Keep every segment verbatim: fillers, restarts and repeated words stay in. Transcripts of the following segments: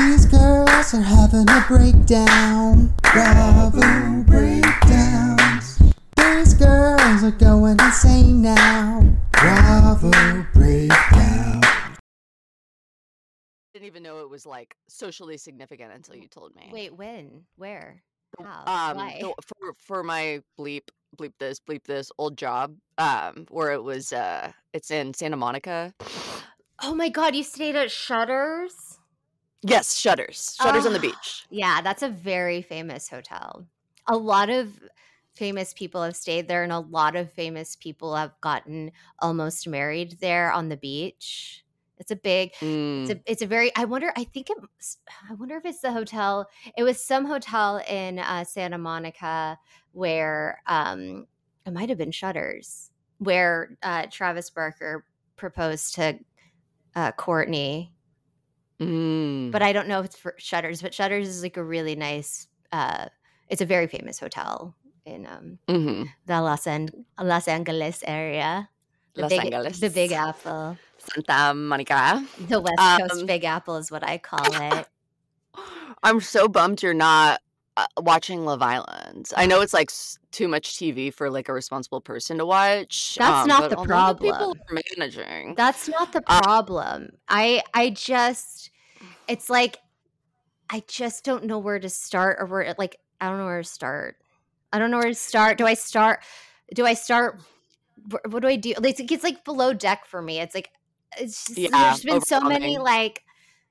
These girls are having a breakdown. Bravo breakdowns. These girls are going insane now. Bravo breakdown. Didn't even know it was like socially significant until you told me. Wait, when? Where? How? Um, Why? no, for for my bleep bleep this bleep this old job, um, where it was uh, it's in Santa Monica. Oh my God, you stayed at Shutters? Yes, Shutters, Shutters on the Ah, beach. Yeah, that's a very famous hotel. A lot of famous people have stayed there, and a lot of famous people have gotten almost married there on the beach. It's a big, it's Mm. a, it's a very. I wonder. I think it. I wonder if it's the hotel. It was some hotel in uh, Santa Monica where um, it might have been Shutters, where uh, Travis Barker proposed to uh, Courtney. Mm. But I don't know if it's for Shutters. But Shutters is like a really nice. Uh, it's a very famous hotel in um, Mm-hmm. the Los, An- Los Angeles area. The Los big, Angeles. the Big Apple. Santa Monica. The West Coast Um, Big Apple is what I call it. I'm so bummed you're not uh, watching Love Island. I know it's like s- too much T V for like a responsible person to watch. That's um, not but the a lot of people problem. are managing. That's not the Uh, problem. I I just it's like I just don't know where to start or where like I don't know where to start. I don't know where to start. Do I start do I start wh- what do I do? Like it's like below deck for me. It's like it's just yeah, there's been so many overwhelming. like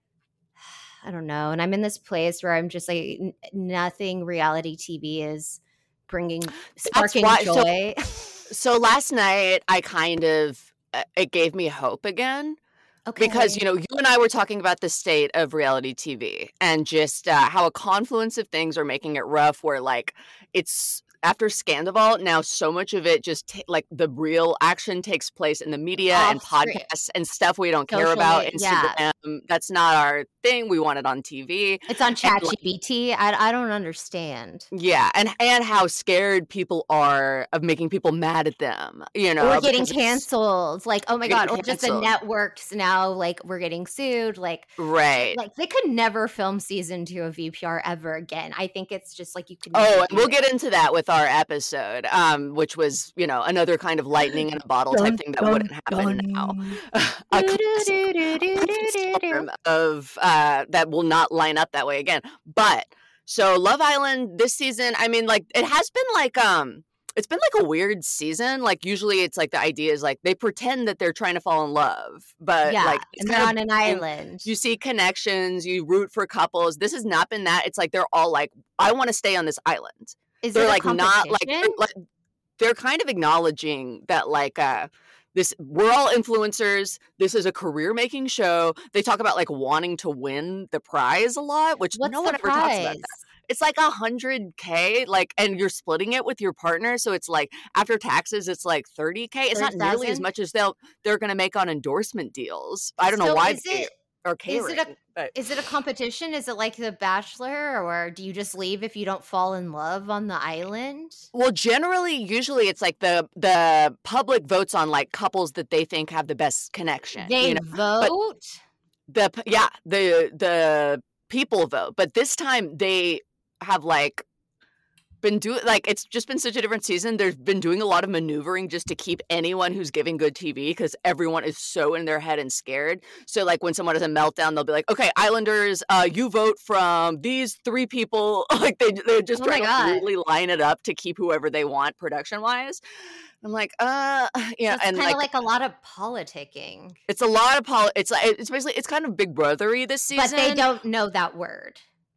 I don't know. And I'm in this place where I'm just like n- nothing reality T V is bringing That's sparking why. So, joy. so last night I kind of uh, it gave me hope again. Because, you Okay. know, you and I were talking about the state of reality T V and just uh, how a confluence of things are making it rough where, like, it's after Scandival, now so much of it just, ta- like, the real action takes place in the media and Off screen. podcasts and stuff we don't care Social about. media. Yeah. Instagram, that's not our thing. We want it on T V. It's on And, Chat like, G P T. I, I don't understand. yeah, and and how scared people are of making people mad at them, you Or know, getting because it's canceled. Like, oh my getting God. Or just the canceled. networks now, like, we're getting sued. Like, Right. like they could never film season two of V P R ever again. I think it's just like you could Oh, never and do we'll it. get into that with our episode, um, which was, you know, another kind of lightning in a bottle type Dun, thing that dun, wouldn't happen now. dun. A Do, do, classic do, do, do, do, perfect do, do. storm of uh, that will not line up that way again. But so Love Island this season, I mean, like it has been like um, it's been like a weird season. Like usually, it's like the idea is like they pretend that they're trying to fall in love, but Yeah. like it's And they're kind of on an boring. island. You see connections, you root for couples. This has not been that. It's like they're all like, I want to stay on this island. Is They're it a like not like they're, competition? like they're kind of acknowledging that like uh this we're all influencers. This is a career making show. They talk about like wanting to win the prize a lot, which What's no the one ever talks about that. prize? It's like a hundred K, like, and you're splitting it with your partner. So it's like after taxes, it's like thirty K. It's not nearly as thirty thousand? much as they'll they're gonna make on endorsement deals. I don't know So why is they it are is it a catering, but is it a competition? Is it like The Bachelor, or do you just leave if you don't fall in love on the island? well, generally, usually it's like the the public votes on like couples that they think have the best connection, They you know. But vote? the p- yeah, the the people vote. But this time they have like been doing like it's just been such a different season. They've been doing a lot of maneuvering just to keep anyone who's giving good T V because everyone is so in their head and scared. So like when someone has a meltdown, they'll be like, "Okay, Islanders, uh, you vote from these three people." Like they they're just Oh my trying to God. weirdly line it up to keep whoever they want production wise. I'm like, uh, yeah, So it's and kind of like like a lot of politicking, it's a lot of pol. It's like it's basically it's kind of Big Brothery this but they season. don't know that word.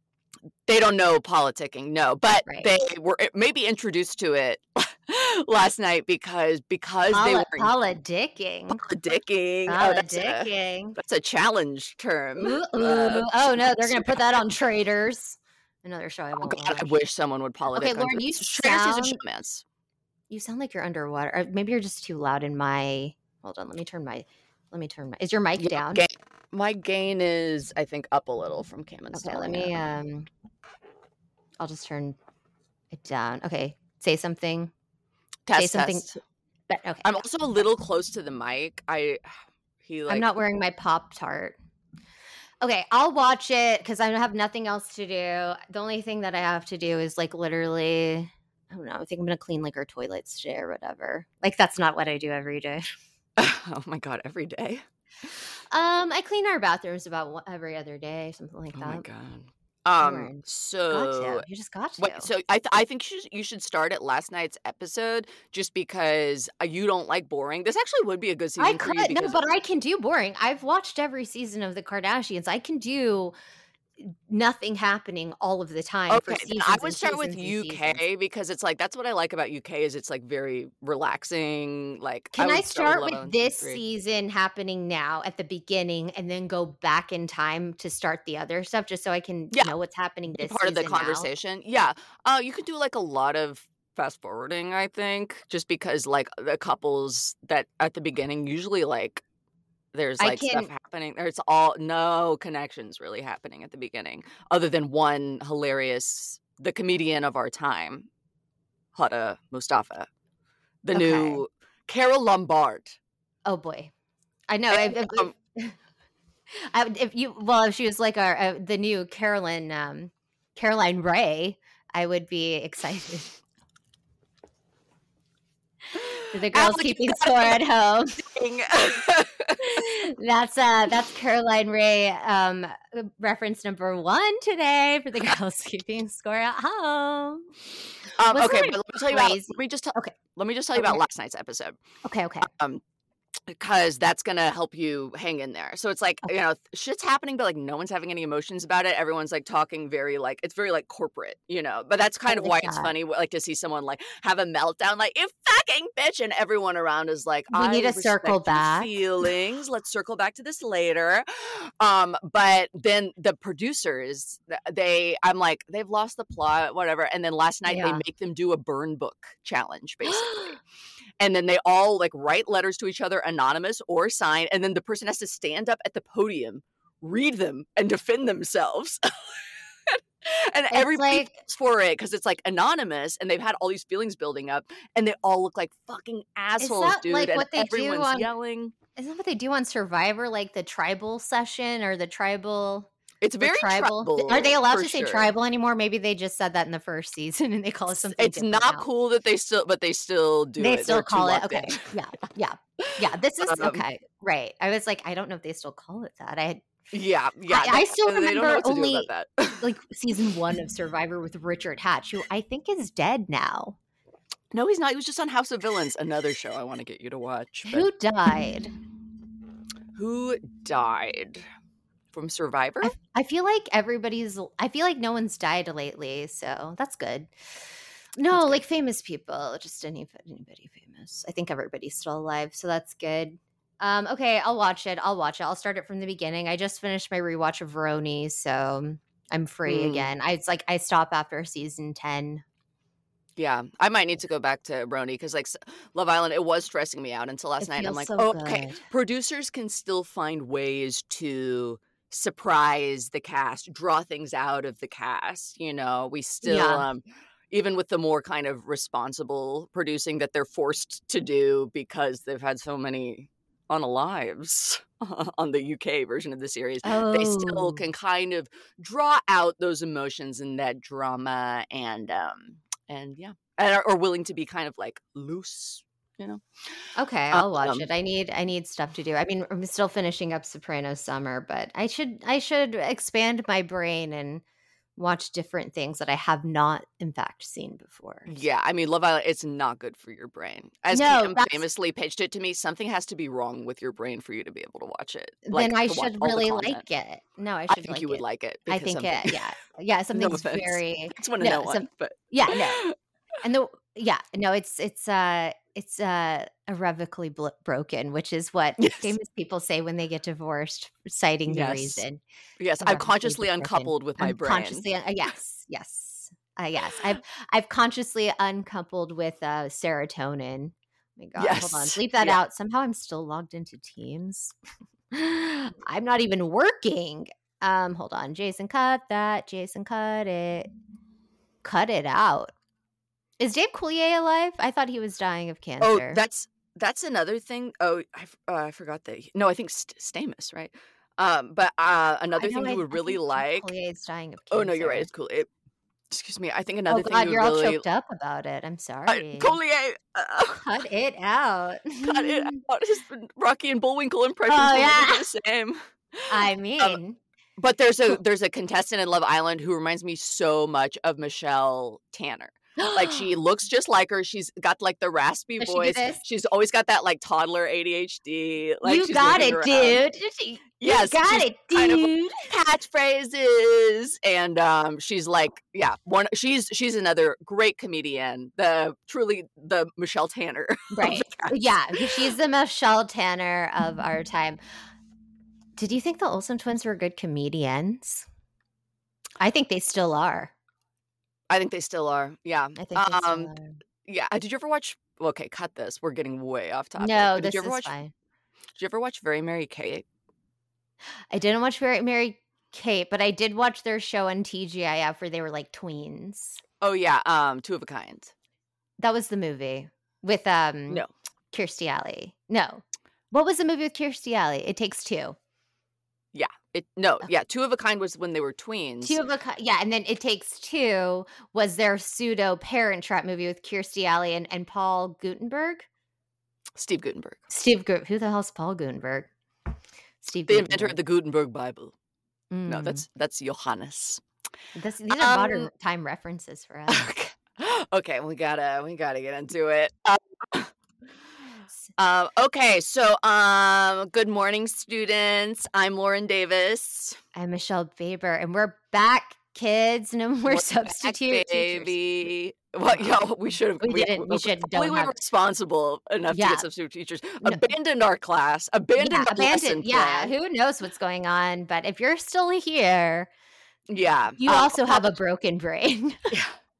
They don't know politicking, no, but Right. they were maybe introduced to it last night because because they Poli- were politicking. politicking. Oh, that's a Politicking. that's a challenge term. Ooh, Uh, ooh. Oh no, they're gonna put that on Traders. Another show I oh won't God, I watch. wish someone would politic. Okay, on Lauren, you Traders is a sound showmance. you sound like you're underwater. Or maybe you're just too loud in my. Hold on, let me turn my. Let me turn my. Is your mic Yeah, down? gain, my gain is I think up a little from Cam Okay, installing let me. it. Um, I'll just turn it down. Okay, say something. say Test something. test. But okay, I'm also a little close to the mic. I he like I'm not wearing my Pop Tart. Okay, I'll watch it because I have nothing else to do. The only thing that I have to do is like literally, I don't know. I think I'm gonna clean like our toilets today or whatever. Like that's not what I do every day. Oh my god, every day. Um, I clean our bathrooms about one- every other day, something like Oh that. my god. Don't Um. worry. Got So to. You just got wait. to. So I th- I think you should, you should start at last night's episode just because uh, you don't like boring. This actually would be a good I season for you could no, because but I can do boring. I've watched every season of the Kardashians. I can do nothing happening all of the time for okay, then I seasons would and start with seasons and U seasons. K because it's like that's what I like about U K is it's like very relaxing. Like I Can I would start with start Love with Island season this three. season happening now at the beginning and then go back in time to start the other stuff just so I can Yeah, know what's happening be this part of the season now? conversation. Yeah, uh, you could do like a lot of fast forwarding. I think just because like the couples that at the beginning usually like there's I like stuff can happening. There's all no connections really happening at the beginning, other than one hilarious, the comedian of our time, Huda Mustafa, the okay. new Carol Lombard. Oh boy. I know. If, And, if, um, I, if you well, if she was like our uh, the new Carolyn um, Caroline Ray, I would be excited. For the girls Alec, you keeping gotta score at home. sing. That's uh that's Caroline Ray um reference number one today for the girls keeping score at home. Um, Wasn't okay, that but let me tell you about. crazy? Let me just tell. Okay. Let me just tell you about Okay. last night's episode. Okay, okay. Um, because that's gonna help you hang in there. So it's like you Okay. know shit's happening, but like no one's having any emotions about it. Everyone's like talking very like it's very like corporate, you know. But that's I kind of like why it's that. funny, like to see someone like have a meltdown, like you fucking bitch, and everyone around is like, We I need to respect circle your back. feelings. Let's circle back to this later. Um, but then the producers, th- they, I'm like, they've lost the plot, whatever. And then last night they Yeah. make them do a burn book challenge, basically. And then they all like write letters to each other, anonymous or signed, and then the person has to stand up at the podium, read them, and defend themselves. And It's everybody like falls for it because it's like anonymous, and they've had all these feelings building up, and they all look like fucking is assholes, that dude. like And what they do everyone's on yelling. isn't that what they do on Survivor, like the tribal session or the tribal It's the very tribal? Are they tribal allowed for to say sure. tribal anymore? Maybe they just said that in the first season and they call it It's, something it's different not now. cool that they still, but they still do They it. still They're too call it locked okay. in. Yeah, yeah, yeah. This is Um, okay, right? I was like, I don't know if they still call it that. I had, yeah, yeah. I, I They, still they don't know remember what to do only about that. like season one of Survivor with Richard Hatch, who I think is dead now. No, he's not. He was just on House of Villains, another show I want to get you to watch. But Who died? who died from Survivor? I, I feel like everybody's. I feel like no one's died lately, so that's good. No, That's good. like famous people, just any anybody famous. I think everybody's still alive, so that's good. Um, okay, I'll watch it. I'll watch it. I'll start it from the beginning. I just finished my rewatch of Veroni, so I'm free Mm, again. I it's like I stop after season ten. yeah, I might need to go back to Roni because, like, s- Love Island, it was stressing me out until last It night. I'm feels like, so oh, okay. good. Producers can still find ways to surprise the cast, draw things out of the cast. You know, we still, Yeah. um, even with the more kind of responsible producing that they're forced to do because they've had so many unalives on the U K version of the series, they still Oh, can kind of draw out those emotions and that drama and um and yeah, and are, are willing to be kind of like loose, you know. okay. I'll watch Um, it. I need I need stuff to do. I mean, I'm still finishing up Sopranos Summer, but I should I should expand my brain and watch different things that I have not, in fact, seen before. yeah, I mean, Love Island, it's not good for your brain. As No, Cam that's famously pitched it to me, something has to be wrong with your brain for you to be able to watch it. Like then I to watch should all the really content. like it. No, I I should think like you would it. like it I because think something. it. Yeah, yeah. No Something's offense. very It's one to know no. Some one, but yeah, no. And the yeah, no. It's it's uh it's uh irrevocably blo- broken, which is what yes, famous people say when they get divorced, citing the yes, reason. yes. I've Irrevocably consciously broken. uncoupled with my I'm brain. consciously uh, yes, yes, uh, yes. I've I've consciously uncoupled with uh serotonin. Oh my God, hold on. Yes, Bleep that yeah. out. Somehow I'm still logged into Teams. I'm not even working. Um, hold on. Jason, cut that. Jason, cut it. Cut it out. Is Dave Coulier alive? I thought he was dying of Oh, cancer. that's that's another thing. Oh, I, f- uh, I forgot that. No, I think St- Stamos, right? Um, but uh, I another know. thing I, you would I really think like. Collier is dying of Oh no, you're right. cancer. It's cool. It, excuse me. I think Oh another thing God, you you're would all really choked up about it. I'm uh, sorry. Collier. Uh, Cut it out. cut it out. His Rocky and Bullwinkle impressions Oh will yeah. never be the same. I Um, mean, but there's a cool. there's a contestant in Love Island who reminds me so much of Michelle Tanner. Like she looks just like her. She's got like the raspy Does she do voice. this? She's always got that like toddler A D H D. Like You she's got moving it, around. dude. She- You Yes, got she's it, kind of like dude. catchphrases, and um, she's like, yeah, one. She's she's another great comedian. The truly the Michelle Tanner of the Right. cast. Yeah, she's the Michelle Tanner of our time. Did you think the Olsen twins were good comedians? I think they still are. I think they still are. Yeah. I think they still Um. are. Yeah. Did you ever watch? Okay, cut this. We're getting way off topic. No, But did this you ever is watch? fine. Did you ever watch Very Mary Kate? I didn't watch Mary, Mary Kate, but I did watch their show on T G I F where they were like tweens. Oh yeah. Um. Two of a Kind. That was the movie with um No. Kirstie Alley. No. What was the movie with Kirstie Alley? It Takes Two. Yeah. It no. Okay. Yeah. Two of a Kind was when they were tweens. Two of a Ki- yeah, and then It Takes Two was their pseudo Parent Trap movie with Kirstie Alley and, and Paul Gutenberg. Steve Gutenberg, Steve Gu- who the hell's Paul Gutenberg? Steve the inventor of Gutenberg. the Gutenberg Bible. No, Mm. that's that's Johannes. This, these are modern Um. time references for us. Okay. Okay. We gotta we gotta get into it. Um, S- Um, okay, so um, good morning, students. I'm Lauren Davis. I'm Michelle Faber, and we're back, kids. No more We're back, substitute teachers. baby. Well, yo, we should have. We didn't. We should Hopefully, don't we have. were responsible enough to Yeah. get substitute teachers. No, Abandoned our class. Abandoned yeah, our lesson abandoned. Yeah, plan. who knows what's going on? But if you're still here, Yeah. you Um, also have a broken brain. yeah.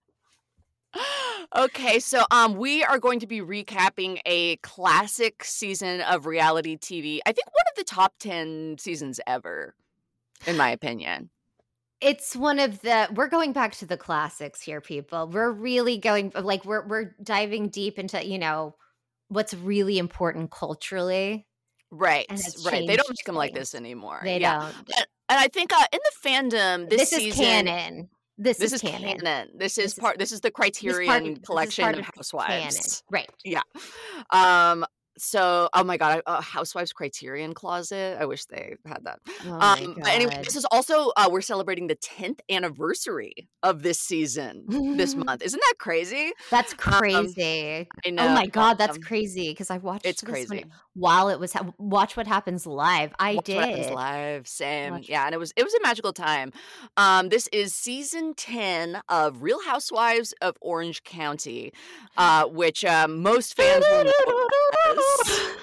Okay, so um, we are going to be recapping a classic season of reality T V. I think one of the top ten seasons ever, in my opinion. It's one of the we're going back to the classics here, people. We're really going like we're we're diving deep into, you know, what's really important culturally Right, and has right. They don't changed make them like this things. anymore. They Yeah. don't. And, and I think uh, in the fandom this, This is season, canon. This, this is is canon. canon. This This is is part. This is the this part. Criterion This is collection part of of canon, Housewives. right? Yeah. Um. So, oh my god, uh, Housewives Criterion Closet. I wish they had that. Oh my Um. But anyway, god. this is also uh, we're celebrating the tenth anniversary of this season this month. Isn't that crazy? That's Um. crazy. I Oh know. my god, that's Um, crazy because I it's watched this one crazy. while it was ha- watch what happens live. I Watch What Happens did. Live. Same. Watch Yeah, and it was it was a magical time. Um, this is season ten of Real Housewives of Orange County, uh, which um, most fans will know as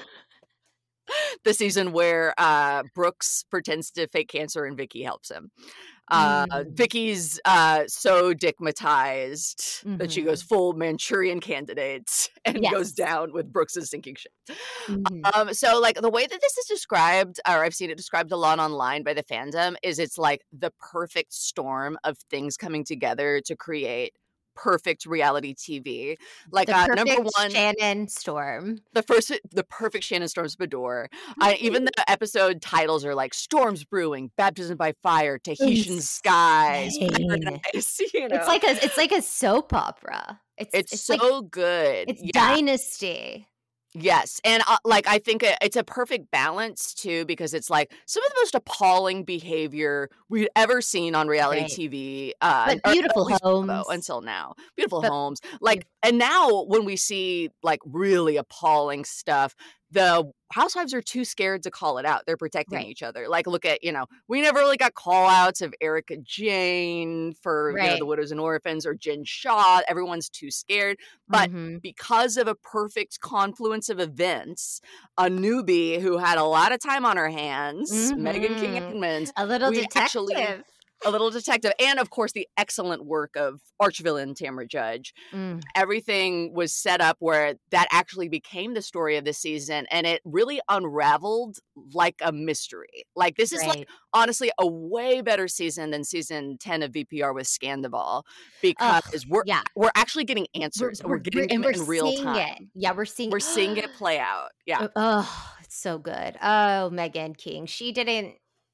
the season where uh, Brooks pretends to fake cancer and Vicky helps him. Uh, Mm. Vicky's uh, so dickmatized that she goes Mhm. full Manchurian Candidate and goes Yes. down with Brooks's sinking ship. Mhm. Um, so like the way that this is described, or I've seen it described a lot online by the fandom, is it's like the perfect storm of things coming together to create perfect reality T V. Like The uh, number perfect one, Shannon Storm. the first, the perfect Shannon Storms Bador. I, even the episode titles are like "Storms Brewing," "Baptism by Fire," "Tahitian Skies," Insane. "Paradise." You It's know, like a it's like a soap opera. It's it's, it's so like good. it's Yeah. Dynasty. Yes, and uh, like I think it, it's a perfect balance too, because it's like some of the most appalling behavior we'd ever seen on reality Right. T V, uh, But or at beautiful least Bravo homes. until now. Beautiful But homes, like, and now when we see like really appalling stuff, the housewives are too scared to call it out. They're protecting right. each other. Like, look at, you know, we never really got call outs of Erica Jane for, you know, Right. the widows and orphans, or Jen Shaw. Everyone's too scared. But hmm because of a perfect confluence of events, a newbie who had a lot of time on her hands, Megan King hmm Edmonds, A little we actually, detective. a little detective, and of course the excellent work of archvillain Tamra Judge. Mm. Everything was set up where that actually became the story of the season, and it really unraveled like a mystery. Like, this is like Right. honestly a way better season than season ten of V P R with Scandival, Ugh. because we're Yeah. we're actually getting We're, answers, and we're, we're we're getting and them we're in real seeing it. time. Yeah, we're seeing. We're seeing it play out. Yeah. Oh, it's so good. Oh, Megan King. She didn't.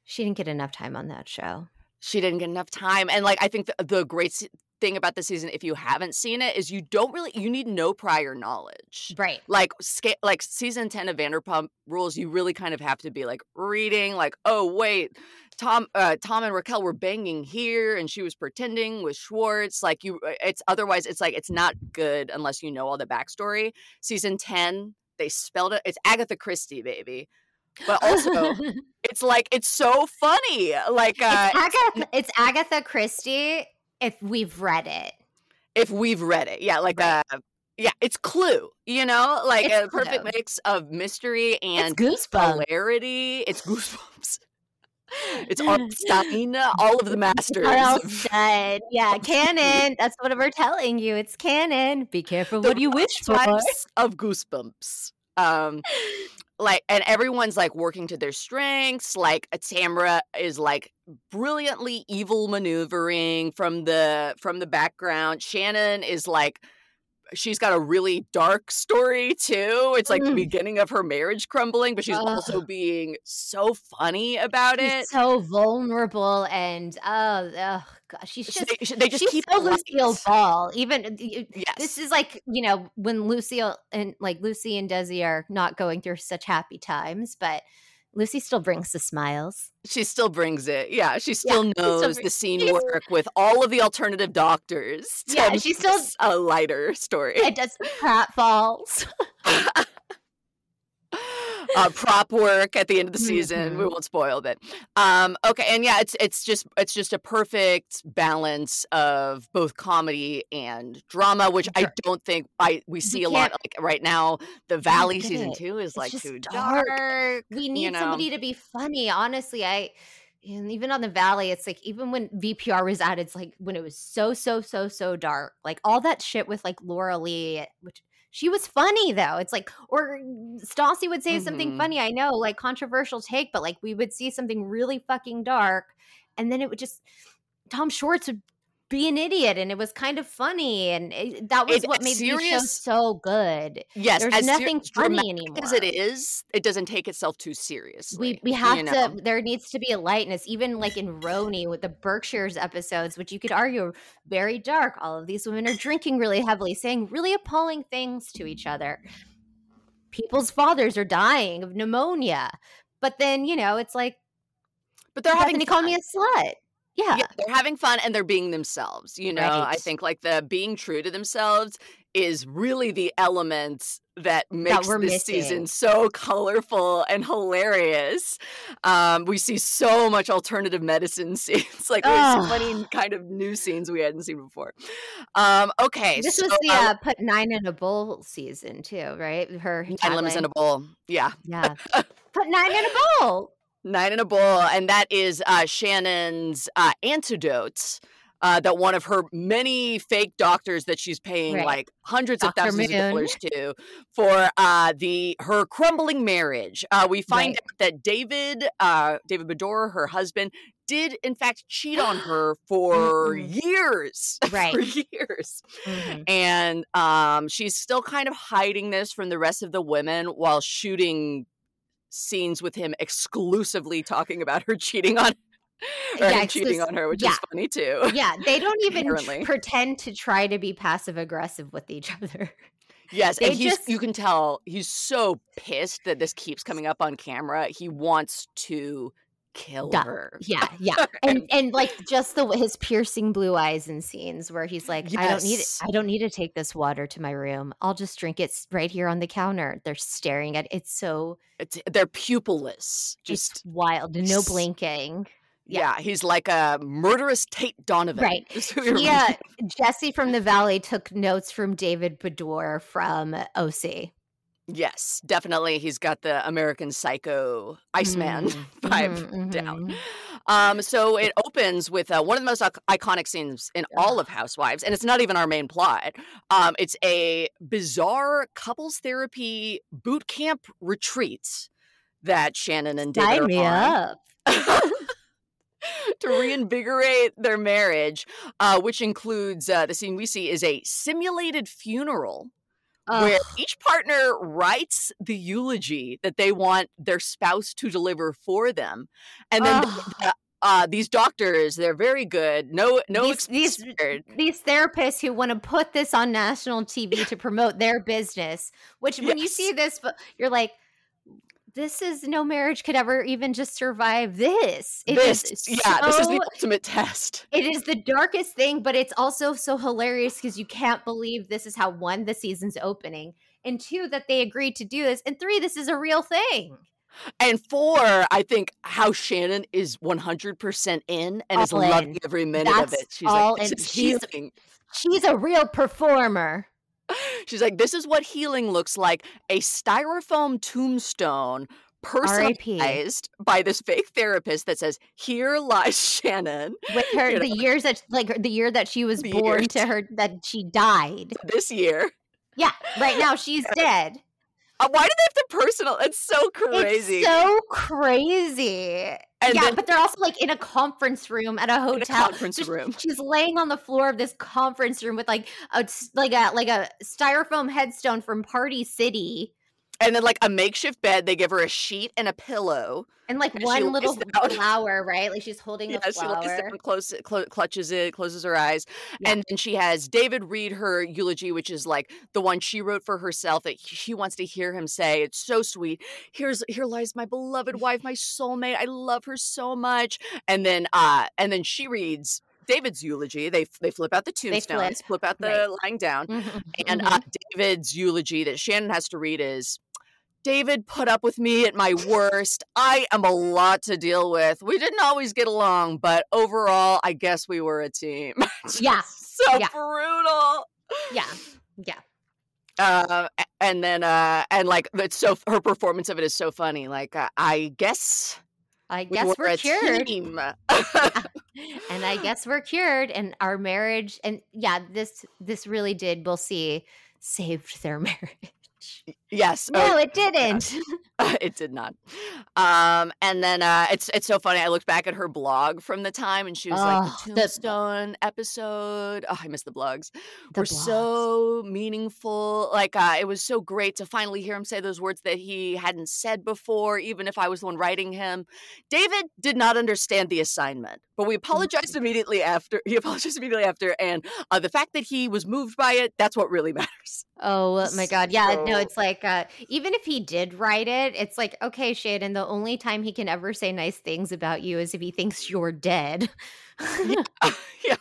She didn't get enough time on that show. She didn't get enough time. And like, I think the, the great se- thing about the season, if you haven't seen it, is you don't really, you need no prior knowledge. Right. Like, sca- like season ten of Vanderpump Rules, you really kind of have to be like reading, like, oh, wait, Tom, uh, Tom and Raquel were banging here and she was pretending with Schwartz. Like, you, it's otherwise, it's like, it's not good unless you know all the backstory. Season ten, they spelled it, it's Agatha Christie, baby. But also, it's like, it's so funny. Like, uh, it's, Agatha, it's Agatha Christie if we've read it. If we've read it. Yeah, like, right. uh, yeah, it's Clue, you know? Like, it's a Clue. Perfect mix of mystery and it's hilarity. It's Goosebumps. It's Arnstein, all of the masters. Arnstein. Yeah, canon. That's what we're telling you. It's canon. Be careful the what you wish for. Of Goosebumps. Um... Like, and everyone's like working to their strengths. Like, Tamra is like brilliantly evil maneuvering from the from the background. Shannon is like, she's got a really dark story too. It's like mm. the beginning of her marriage crumbling, but she's Ugh. also being so funny about she's it. So vulnerable and oh, oh gosh, she's just they, they just she's keep so Lucille Ball. Even yes. This is like, you know, when Lucille and like Lucy and Desi are not going through such happy times, but Lucy still brings the smiles. She still brings it. Yeah, she still yeah, knows still the scene work with all of the alternative doctors. Yeah, she's still a lighter story. It does pratfalls. uh, prop work at the end of the season. Mm-hmm. We won't spoil it. Um, okay, and yeah, it's it's just it's just a perfect balance of both comedy and drama, which sure. I don't think I we see we a lot like right now. The Valley season it. two is it's like too dark. dark. We need you know? somebody to be funny. Honestly, I. And even on the Valley, it's like even when V P R was out, it's like when it was so, so, so, so dark. Like all that shit with like Laura Lee, which she was funny though. It's like, or Stassi would say mm-hmm. something funny. I know, like controversial take, but like we would see something really fucking dark. And then it would just, Tom Schwartz would be an idiot. And it was kind of funny. And it, that was it, what made serious, the show so good. Yes. There's as nothing ser- funny anymore. As it is, it doesn't take itself too seriously. We we have you to, know? There needs to be a lightness, even like in Roni with the Berkshires episodes, which you could argue are very dark. All of these women are drinking really heavily, saying really appalling things to each other. People's fathers are dying of pneumonia. But then, you know, it's like, but they're having fun. Call me a slut. Yeah. yeah, they're having fun and they're being themselves. You know, right. I think like the being true to themselves is really the element that makes that this missing. season so colorful and hilarious. Um, we see so much alternative medicine scenes, like oh. so many kind of new scenes we hadn't seen before. Um, okay, this so, was the uh, put nine in a bowl season too, right? Her nine lemons in a bowl. Yeah, yeah. Put nine in a bowl. Nine in a bowl, and that is uh, Shannon's uh, antidote uh, that one of her many fake doctors that she's paying right. like hundreds Doctor of thousands Moon. of dollars to for uh, the her crumbling marriage. Uh, we find right. out that David uh, David Baddour, her husband, did in fact cheat on her for years, right? for years, mm-hmm. and um, she's still kind of hiding this from the rest of the women while shooting scenes with him exclusively talking about her cheating on or yeah, him cheating on her, which yeah. is funny too. Yeah, they don't even tr- pretend to try to be passive aggressive with each other. Yes, they and he's, just... you can tell he's so pissed that this keeps coming up on camera. He wants to kill Duh. her. Yeah, yeah, and and like just the his piercing blue eyes in scenes where he's like, yes. I don't need it. I don't need to take this water to my room. I'll just drink it right here on the counter. They're staring at it. It's so it's, they're pupilless, just it's wild, no blinking. Yeah. yeah, he's like a murderous Tate Donovan. Right. Yeah, Jesse from the Valley took notes from David Baddour from O C. Yes, definitely. He's got the American Psycho Iceman mm-hmm. vibe mm-hmm. down. Um, so it opens with uh, one of the most iconic scenes in all of Housewives, and it's not even our main plot. Um, it's a bizarre couples therapy boot camp retreat that Shannon and David Sign are me on. up. To reinvigorate their marriage, uh, which includes uh, the scene we see is a simulated funeral where Ugh. each partner writes the eulogy that they want their spouse to deliver for them. And then Ugh. the, uh, these doctors, they're very good. No, no These these expired. these therapists who want to put this on national T V to promote their business, which when you Yes. see this, you're like, this is no marriage could ever even just survive this. It is This, yeah, this is the so ultimate test. it is the darkest thing, but it's also so hilarious because you can't believe this is how, one, the season's opening, and two, that they agreed to do this, and three, this is a real thing. And four, I think how Shannon is one hundred percent in and is All loving in. every minute of That's it. She's all like, this in. is She's healing. she's a real performer. She's like, this is what healing looks like. A styrofoam tombstone R I P personalized by this fake therapist that says, here lies Shannon. with her You the know, years that like the year that she was the born years to her that she died. this year. Yeah, right now she's dead. Uh, why do they have to personal? It's so crazy. It's so crazy. And Yeah, then but they're also like in a conference room at a in a hotel. conference So sh- room. she's laying on the floor of this conference room with like a s- like a like a styrofoam headstone from Party City And then like a makeshift bed, they give her a sheet and a pillow. and like And she one lays little down. flower, right? Like she's holding Yeah, a she lays flower. down, close, clo- clutches it, closes her eyes. Yeah. And then she has David read her eulogy, which is like the one she wrote for herself that she wants to hear him say. It's so sweet. Here's here lies my beloved wife, my soulmate. I love her so much. And then uh and then she reads David's eulogy. They they flip out the They flip, tombstones, flip out the right? lying down. Mhm, And uh, mhm. David's eulogy that Shannon has to read is, David put up with me at my worst. I am a lot to deal with. We didn't always get along, but overall, I guess we were a team. Yeah, So yeah, brutal. yeah, yeah. Uh, a- and then, uh, and like, it's so her performance of it is so funny. Like, uh, I guess I we guess were we're a cured. team. And I guess we're cured, and our marriage, and yeah, this this really did, we'll see, saved their marriage. Yes. Oh, No, it yeah. didn't. It did not. Um, and then uh, it's it's so funny. I looked back at her blog from the time, and she was like, Oh, the the Tombstone episode. Oh, I miss the blogs. the Were blogs. so meaningful. Like, uh, it was so great to finally hear him say those words that he hadn't said before, even if I was the one writing him. David did not understand the assignment, but we apologized immediately after. He apologized immediately after, and uh, the fact that he was moved by it, that's what really matters. Oh my God. Yeah, no, So it's like, uh, even if he did write it, it's like, okay, Shannon, the only time he can ever say nice things about you is if he thinks you're dead. yeah, yeah.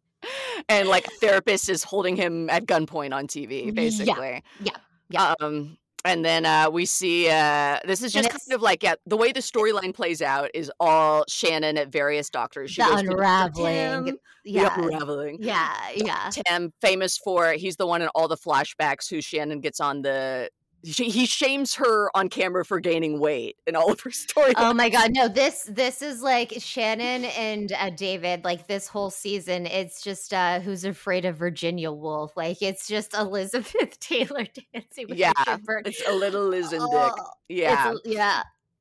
And like a therapist is holding him at gunpoint on T V, Yeah, basically. yeah, yeah. Um, and then uh, we see uh, this is And just kind it's of like, yeah, the way the storyline plays out is all Shannon at various doctors. She the goes to Doctor unraveling. Tim, the Yeah, unraveling. yeah, yeah. Tim, famous for he's the one in all the flashbacks who Shannon gets on the. She, he shames her on camera for gaining weight in all of her storylines. Oh my God, no, this this is like Shannon and uh, David, like this whole season, it's just uh Who's Afraid of Virginia Woolf? Like it's just Elizabeth Taylor dancing with Yeah, Richard Burton. it's a little Liz and Dick. Oh, Yeah. it's yeah.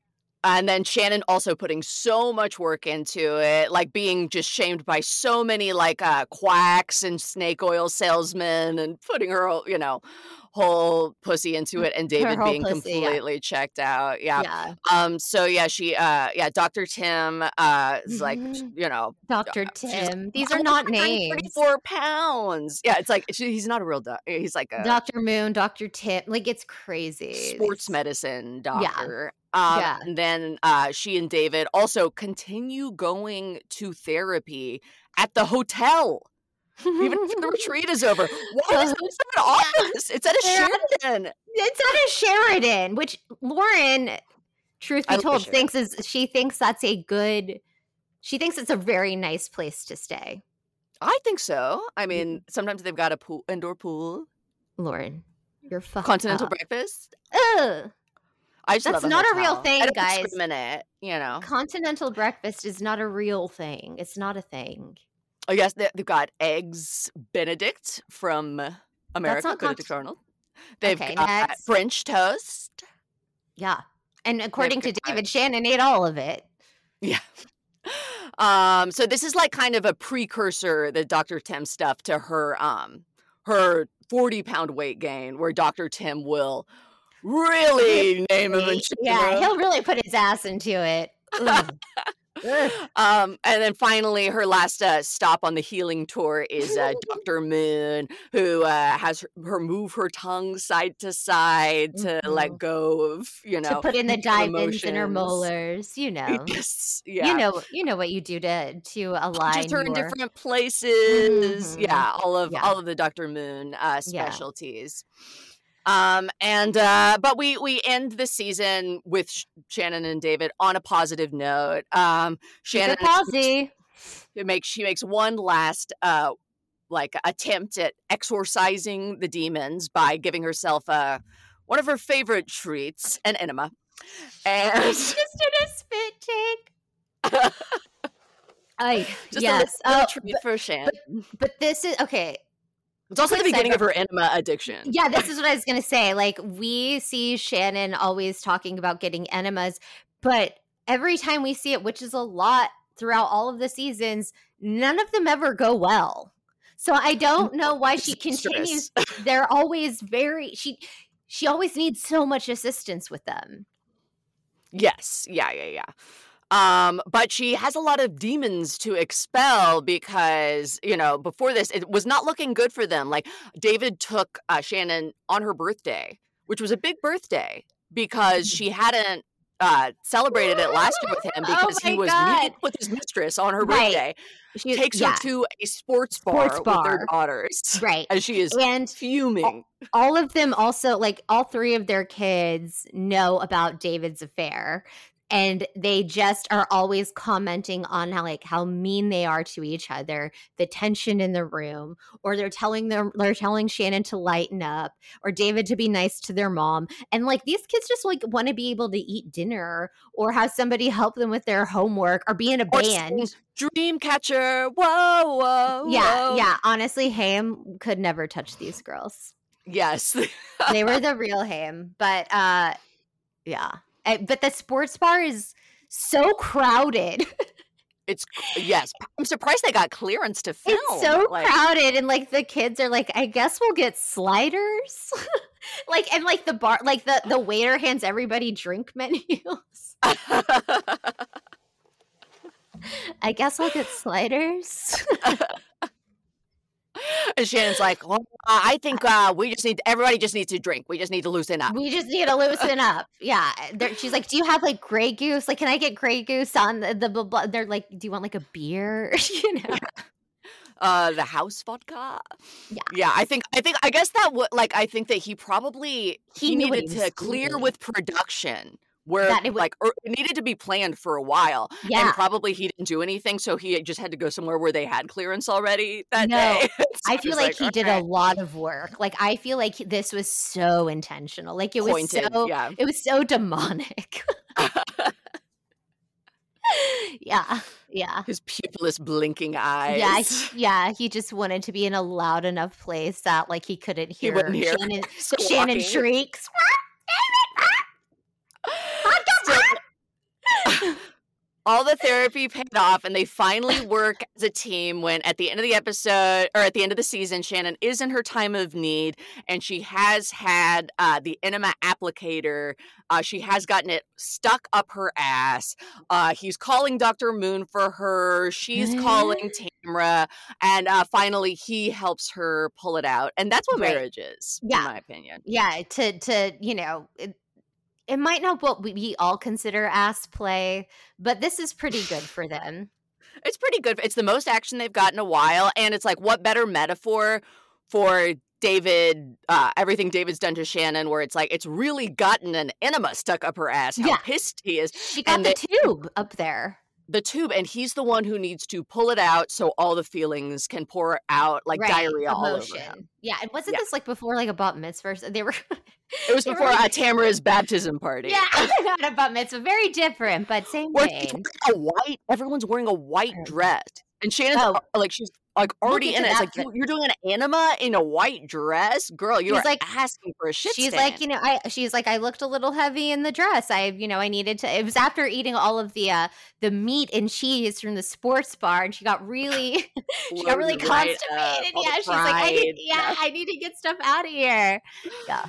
And then Shannon also putting so much work into it, like being just shamed by so many like uh, quacks and snake oil salesmen and putting her, whole, you know, whole pussy into it, and Her David whole being pussy, yeah. completely checked out. Yeah. Yeah. Um. So yeah, she. Uh. Yeah. Doctor Tim. Uh. Is like, Mhm. you know, Doctor uh, she's like, Tim. These I'm are not one hundred names. thirty-four pounds. Yeah. It's like she, he's not a real doctor. He's like a Doctor Moon, Doctor Tim. Like it's crazy. sports These- medicine Yeah. doctor. Um, Yeah. and then uh, she and David also continue going to therapy at the hotel, even after the retreat is over. Why is this an office? It's at a They're at Sheraton. It's at a Sheridan, which Lauren, truth I be love told, the thinks is she thinks that's a good. She thinks it's a very nice place to stay. I think so. I mean, sometimes they've got a pool, indoor pool, Lauren, you're fucked continental up. breakfast. Ugh. I just That's love a not a real hotel. thing, I don't guys. discriminate, you know. Continental breakfast is not a real thing. It's not a thing. I guess they- they've got eggs Benedict from America, not con- Benedict Arnold. They've Okay, got next. French toast. Yeah. And according to got- David, Shannon ate all of it. Yeah. Um, so this is like kind of a precursor, the Doctor Tim stuff, to her um her forty pound weight gain, where Doctor Tim will really name him and shame Yeah, him. he'll really put his ass into it. Ugh. Ugh. Um, and then finally, her last uh, stop on the healing tour is uh, Doctor Moon, who uh, has her, her move her tongue side to side to Mhm. let go of, you know, To put in the negative diamonds in her emotions. molars, you know. Yes, yeah. You know, you know what you do to to align Punches her in your. different places. Mhm. Yeah, all of Yeah. all of the Doctor Moon uh, Yeah. specialties. Um, and uh, but we we end the season with Sh- Shannon and David on a positive note. Um, Shannon Keep it palsy. it makes she makes one last uh like attempt at exorcising the demons by giving herself uh one of her favorite treats, an enema. And Just in a spit take. I just yes. a little, little Oh, treat but, for Shannon. but this is okay. It's also the quick beginning sidebar. of her enema addiction. Yeah, this is what I was gonna say. Like, we see Shannon always talking about getting enemas, but every time we see it, which is a lot throughout all of the seasons, none of them ever go well. So I don't know why she continues. They're always very she she always needs so much assistance with them. Yes. Yeah, yeah, yeah. Um, but she has a lot of demons to expel because, you know, before this, it was not looking good for them. Like, David took uh, Shannon on her birthday, which was a big birthday because she hadn't uh, celebrated it last year with him because Oh he my was God. meeting with his mistress on her Right. birthday. She Takes yeah, her to a sports bar, Sports with their bar. daughters. right. And she is And fuming. all of them also, like, all three of their kids know about David's affair, and they just are always commenting on how, like, how mean they are to each other, the tension in the room, or they're telling them they're telling Shannon to lighten up, or David to be nice to their mom. And, like, these kids just, like, want to be able to eat dinner or have somebody help them with their homework or be in a Or band. sing Dreamcatcher. Whoa, whoa, Yeah, whoa. yeah. Honestly, Haim could never touch these girls. Yes. They were the real Haim. But uh yeah. Uh, But the sports bar is so crowded. It's yes. I'm surprised they got clearance to film. It's so like, crowded, and like the kids are like, I guess we'll get sliders. Like, and like the bar, like the the waiter hands everybody drink menus. I guess I'll get sliders. And Shannon's like, well, uh, I think uh, we just need everybody just needs to drink. We just need to loosen up. We just need to loosen up. Yeah. They're, she's like, do you have like Grey Goose? Like, can I get Grey Goose on the, the blah, blah? They're like, do you want like a beer? You know? Uh, the house vodka. Yeah. Yeah, I think I think I guess that would like I think that he probably he, He knew what needed he was to clear doing. with production where That it would- like or it needed to be planned for a while. Yeah. And probably he didn't do anything, so he just had to go somewhere where they had clearance already that No, day. So I feel was like, he did a "Okay." lot of work. Like, I feel like this was so intentional. Like, it was Pointed, so yeah. it was so demonic. Yeah. Yeah. His pupilless blinking eyes. Yeah, he, yeah, he just wanted to be in a loud enough place that like he couldn't He hear, wouldn't hear Shannon, squawking. Shannon shrieks. So- all the therapy paid off and they finally work as a team when at the end of the episode or at the end of the season Shannon is in her time of need and she has had uh, the enema applicator. Uh, she has gotten it stuck up her ass. Uh, he's calling Doctor Moon for her. She's calling Tamra. And uh, finally he helps her pull it out. And that's what Right. marriage is, Yeah. in my opinion. Yeah, to to you know, it, it might not what we, we all consider ass play, but this is pretty good for them. It's pretty good. It's the most action they've got in a while. And it's like, what better metaphor for David, uh, everything David's done to Shannon, where it's like, it's really gotten an enema stuck up her ass. How Yeah. pissed he is. She got And the they- tube up there. The tube, and he's the one who needs to pull it out so all the feelings can pour out like Right, diarrhea all over him. emotion. Yeah, and wasn't Yeah. this like before like a bat mitzvah? or so- They were. It was they were before uh, like- Tamara's baptism party. Yeah, not a bat mitzvah. Very different, but same Where he's vein. wearing a white, everyone's wearing a white Mm. dress. And Shannon's Oh, uh, like she's like we'll already get in to it. It's that. like But you, you're doing an anima in a white dress, girl. You she's are like, asking for a shit she's stain. like, you know, I she's like, I looked a little heavy in the dress. I, you know, I needed to. It was after eating all of the uh, the meat and cheese from the sports bar, and she got really, she got really Loaded right up, constipated. all the Yeah, she's like, I need, pride. yeah, I need to get stuff out of here. Yeah.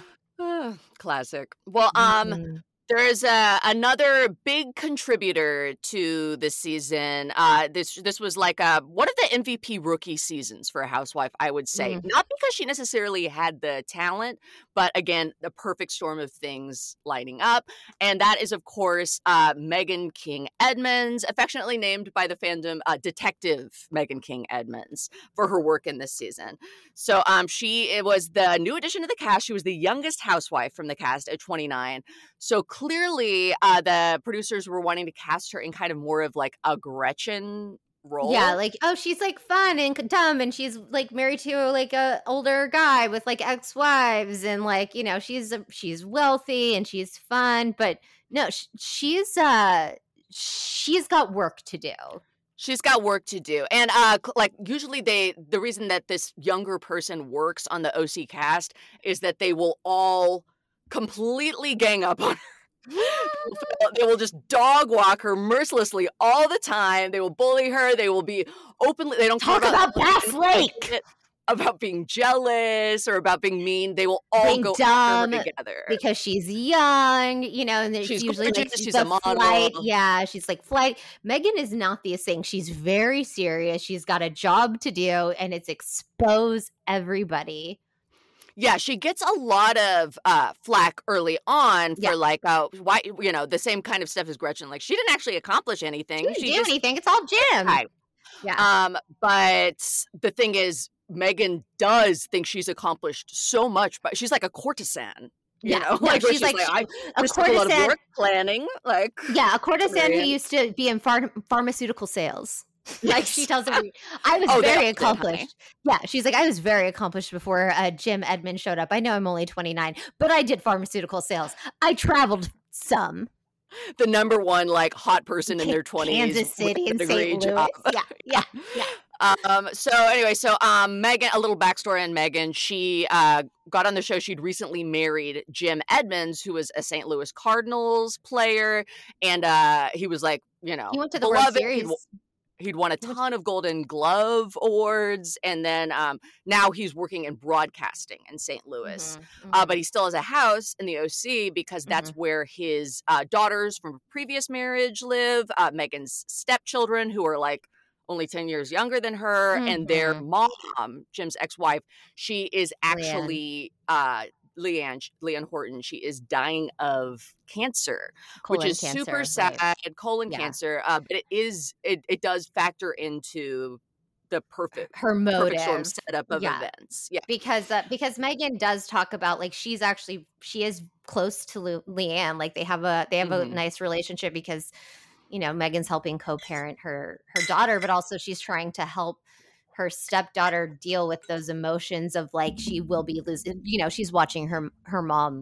Classic. Well, um, Mhm. there is a, another big contributor to this season. Uh, this this was like a one of the M V P rookie seasons for a housewife, I would say. Mm. Not because she necessarily had the talent, but again, the perfect storm of things lining up. And that is, of course, uh, Megan King Edmonds, affectionately named by the fandom uh, Detective Megan King Edmonds, for her work in this season. So um, she it was the new addition to the cast. She was the youngest housewife from the cast at twenty-nine. So clearly, uh, the producers were wanting to cast her in kind of more of like a Gretchen role. Yeah, like, oh, she's like fun and dumb, and she's like married to like a older guy with like ex-wives, and like, you know, she's she's wealthy and she's fun, but no, sh- she's uh she's got work to do. She's got work to do. And uh like usually they the reason that this younger person works on the O C cast is that they will all completely gang up on her. They will just dog walk her mercilessly all the time. They will bully her. They will be openly they don't Talk care about Bass Lake. about being jealous or about being mean. They will all Being go dumb after her together. because she's young, you know, and it's She's usually like gorgeous, she's the a model. flight. Yeah, she's like flight. Megan is not the thing. She's very serious. She's got a job to do, and it's expose everybody. Yeah, she gets a lot of uh, flack early on for Yeah. like, uh, why, you know, the same kind of stuff as Gretchen. Like, she didn't actually accomplish anything. She didn't She do just, anything. It's all Jim. Right. Yeah. Um, but the thing is, Megan does think she's accomplished so much, but she's like a courtesan. You Yeah. know, No, like, where she's like, I she- a just took a lot of courtesan. work planning. Like, Yeah, a courtesan who Brilliant. used to be in phar- pharmaceutical sales. Like she Yes. tells every, I was Oh, they all very did, honey. accomplished. Yeah, she's like, I was very accomplished before uh, Jim Edmonds showed up. I know I'm only twenty-nine, but I did pharmaceutical sales. I traveled some. the number one like hot person in Ca- their twenties, Kansas City with a and degree Saint job. Louis. Yeah, yeah, yeah. Um, so anyway, so um, Megan, a little backstory on Megan. She uh, got on the show. She'd recently married Jim Edmonds, who was a Saint Louis Cardinals player, and uh, he was like, you know, He went to the World beloved. Series. He'd, he'd won a He went- ton of Golden Glove awards, and then um, now he's working in broadcasting in Saint Louis. Mhm, Uh, mhm. but he still has a house in the O C because that's where his uh, daughters from a previous marriage live. Uh, Megan's stepchildren, who are like only ten years younger than her, and their Mhm. mom, Jim's ex-wife, she is actually uh, Leanne, Leanne Horton. She is dying of cancer, Colon which is cancer, super right. sad, colon Yeah. cancer. Uh, but it is it, it does factor into the perfect Her perfect storm motive. setup of Yeah. events. Yeah. because uh, because Megan does talk about like she's actually she is close to Lu- Leanne. Like they have a they have Mhm. a nice relationship because you know Megan's helping co-parent her her daughter, but also she's trying to help her stepdaughter deal with those emotions of like she will be losing. You know, she's watching her her mom.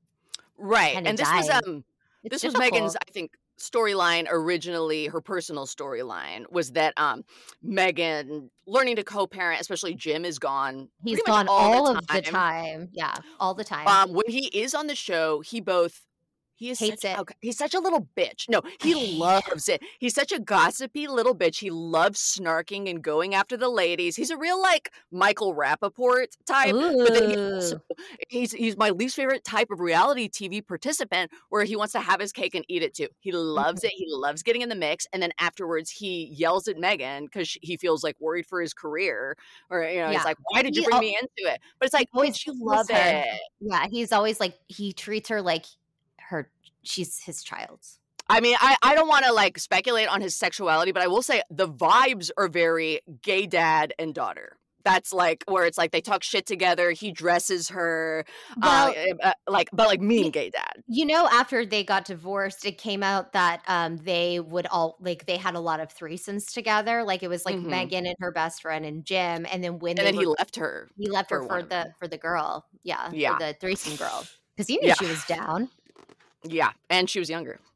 Right. Kinda And this was dying. um It's this was difficult. Megan's, I think, storyline originally. Her personal storyline was that um Megan learning to co-parent, especially Jim, is gone. He's pretty much gone all, the of the time. Yeah, all the time. Um, when he is on the show, he both he is Hates such, it. okay, he's such a little bitch. No, hate he it. loves it. He's such a gossipy little bitch. He loves snarking and going after the ladies. He's a real like Michael Rappaport type. But then he also, Ooh. he's he's my least favorite type of reality T V participant, where he wants to have his cake and eat it too. He loves it. He loves getting in the mix, and then afterwards he yells at Megan because he feels like worried for his career, or you know, Yeah. he's like, "Why did you He bring al- me into it?" But it's like, always "Bitch, you loves love her. it." Yeah, he's always like he treats her like her she's his child. I mean, I, I don't want to like speculate on his sexuality, but I will say the vibes are very gay dad and daughter. That's like where it's like they talk shit together. He dresses her, Well, uh, uh, like, but like mean gay dad. you know, after they got divorced, it came out that um they would all like they had a lot of threesomes together. Like it was like Mhm. Megan and her best friend and Jim, and then when And they then he were, left her. he left her for for one of the them. for the girl, yeah, Yeah. for the threesome girl, because he knew Yeah. she was down. Yeah, and she was younger.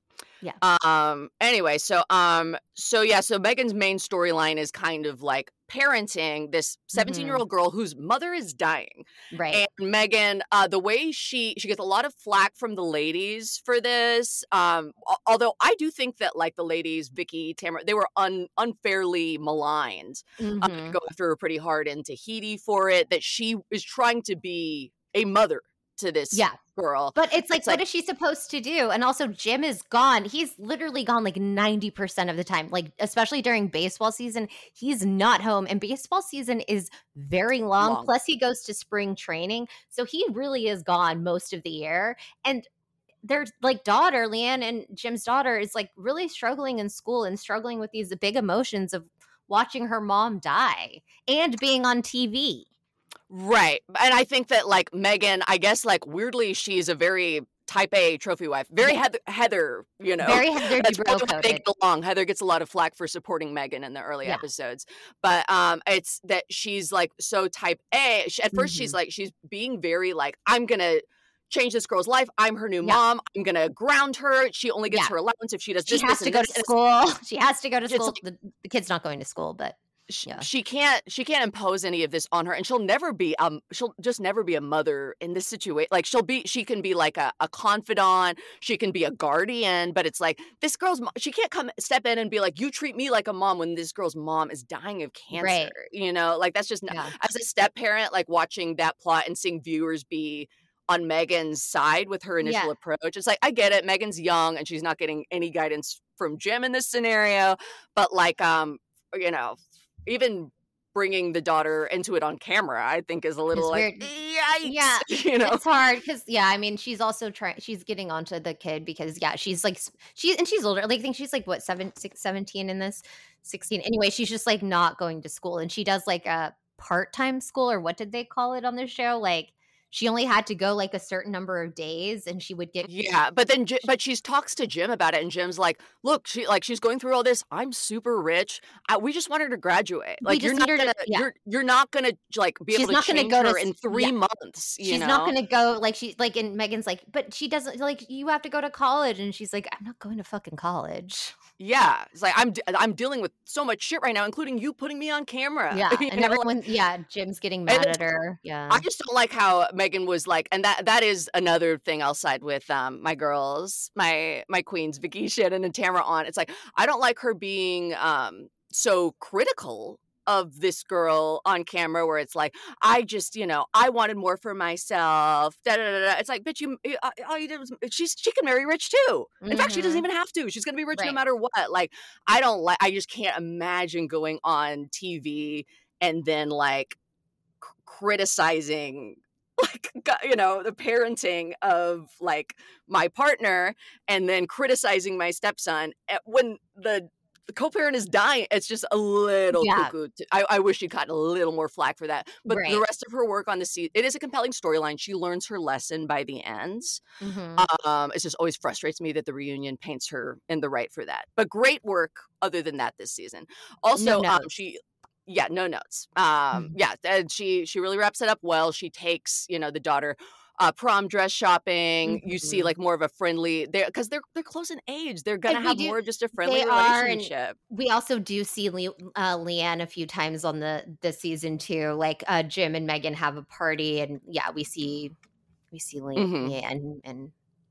Yeah. Um. Anyway, so um. So yeah. So Megan's main storyline is kind of like parenting this seventeen-year-old girl whose mother is dying. Right. And Megan, uh, the way she she gets a lot of flack from the ladies for this. Um. al- Although I do think that like the ladies, Vicky, Tamara, they were un- unfairly maligned. Um, Mhm. go after her pretty hard in Tahiti for it. That she is trying to be a mother to this Yeah. girl. But it's like, It's what like- is she supposed to do? And also, Jim is gone. He's literally gone like ninety percent of the time, like, especially during baseball season. He's not home. And baseball season is very long. Long. Plus, he goes to spring training. So he really is gone most of the year. And their like daughter, Leanne, and Jim's daughter, is like really struggling in school and struggling with these big emotions of watching her mom die and being on T V. Right. And I think that like Megan, I guess like weirdly she's a very type A trophy wife. Very Heather, Heather, you know. Very Heather That's Dubrow probably why they coded. get along. Heather gets a lot of flack for supporting Megan in the early Yeah. episodes. But um it's that she's like so type A. She, at first she's Mhm. like she's being very like I'm going to change this girl's life. I'm her new Yeah. mom. I'm going to ground her. She only gets Yeah. her allowance if she does She this, has this, to and go this. to And it's- school. She has to go to It's school. like- the, the kid's not going to school, but She, Yeah. she can't she can't impose any of this on her, and she'll never be um she'll just never be a mother in this situation. Like she'll be she can be like a, a confidant, she can be a guardian, but it's like this girl's mo- she can't come step in and be like you treat me like a mom when this girl's mom is dying of cancer. Right. You know, like that's just not, Yeah. as a step parent, like watching that plot and seeing viewers be on Megan's side with her initial Yeah. approach. It's like I get it, Megan's young and she's not getting any guidance from Jim in this scenario, but like um you know, even bringing the daughter into it on camera, I think is a little It's like, weird. yikes, Yeah, you know? it's hard because yeah, I mean, she's also trying. She's getting onto the kid because yeah, she's like s- she and she's older. Like I think she's like what seven, six, seventeen in this, sixteen. Anyway, she's just like not going to school, and she does like a part time school or what did they call it on the show? Like she only had to go like a certain number of days, and she would get Yeah, but then, Ji- but she talks to Jim about it, and Jim's like, "Look, she like she's going through all this. I'm super rich. I, we just want her to graduate. We Like you're just not need her gonna, to- yeah. you're you're not gonna like be She's able to not gonna change go to her s- in three yeah. months. You She's know? not going to go like she like and Megan's like, but she doesn't like you have to go to college, and she's like, I'm not going to fucking college. Yeah, it's like I'm de- I'm dealing with so much shit right now, including you putting me on camera. Yeah, You and know, like- everyone, yeah, Jim's getting mad it's- at her. Yeah, I just don't like how Megan was like, and that that is another thing I'll side with um my girls, my my queens, Vicky, Shannon, and Tamara on. It's like I don't like her being um so critical of this girl on camera, where it's like I just you know I wanted more for myself. Da, da, da, da. It's like bitch, you you- uh, all you did was she's she can marry rich too. In fact, she doesn't Mhm. even have to. She's gonna be rich no Right. matter what. Like I don't like. I just can't imagine going on T V and then like c- criticizing like go- you know the parenting of like my partner and then criticizing my stepson eh, when the, the co-parent is dying. It's just a little Yeah. cuckoo to, I, I wish she got a little more flack for that, but Right. the rest of her work on the season, it is a compelling storyline. She learns her lesson by the end. Mhm. Um, it just always frustrates me that the reunion paints her in the right for that. But great work other than that this season. Also, um, notes. she yeah, no notes. Um, Mhm. yeah, and she she really wraps it up well. She takes, you know, the daughter uh prom dress shopping. You see Mhm. like more of a friendly they because they're they're close in age. They're gonna And we have do- more of just a friendly they are, and- relationship. We also do see Le- uh, Leanne a few times on the the season too. Like uh, Jim and Megan have a party, and yeah, we see we see Le- Mhm. Leanne and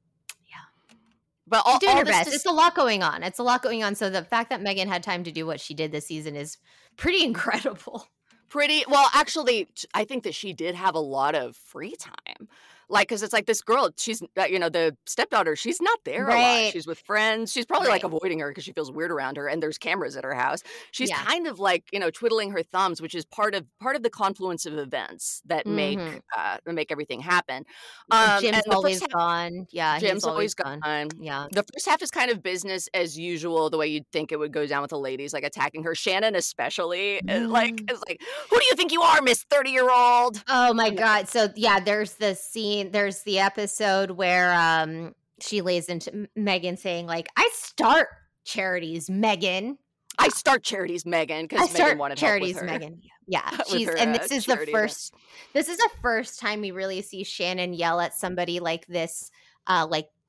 But all, she's doing all her this best. to It's a lot going on. It's a lot going on. So the fact that Megan had time to do what she did this season is pretty incredible. pretty well actually t- I think that she did have a lot of free time, like because it's like this girl, she's uh, you know the stepdaughter, she's not there a lot. Right. She's with friends. She's probably like Right. avoiding her because she feels weird around her, and there's cameras at her house. She's Yeah. kind of like you know twiddling her thumbs, which is part of part of the confluence of events that make Mhm. uh that make everything happen. And Um, Jim's and the always first half, gone. Yeah, Jim's he's always always gone. gone. Yeah. The first half is kind of business as usual, the way you'd think it would go down with the ladies, like attacking her. Shannon especially, uh, like Mm. is like, who do you think you are, Miss thirty year old? Oh my god. So yeah, there's the scene, there's the episode where um she lays into M- Megan saying like, I start charities, Megan. I start charities, Megan, I because Megan start wanted charities, help with her. Megan. Yeah. with She's her, and uh, this is the charity first this is the first time we really see Shannon yell at somebody like this, uh like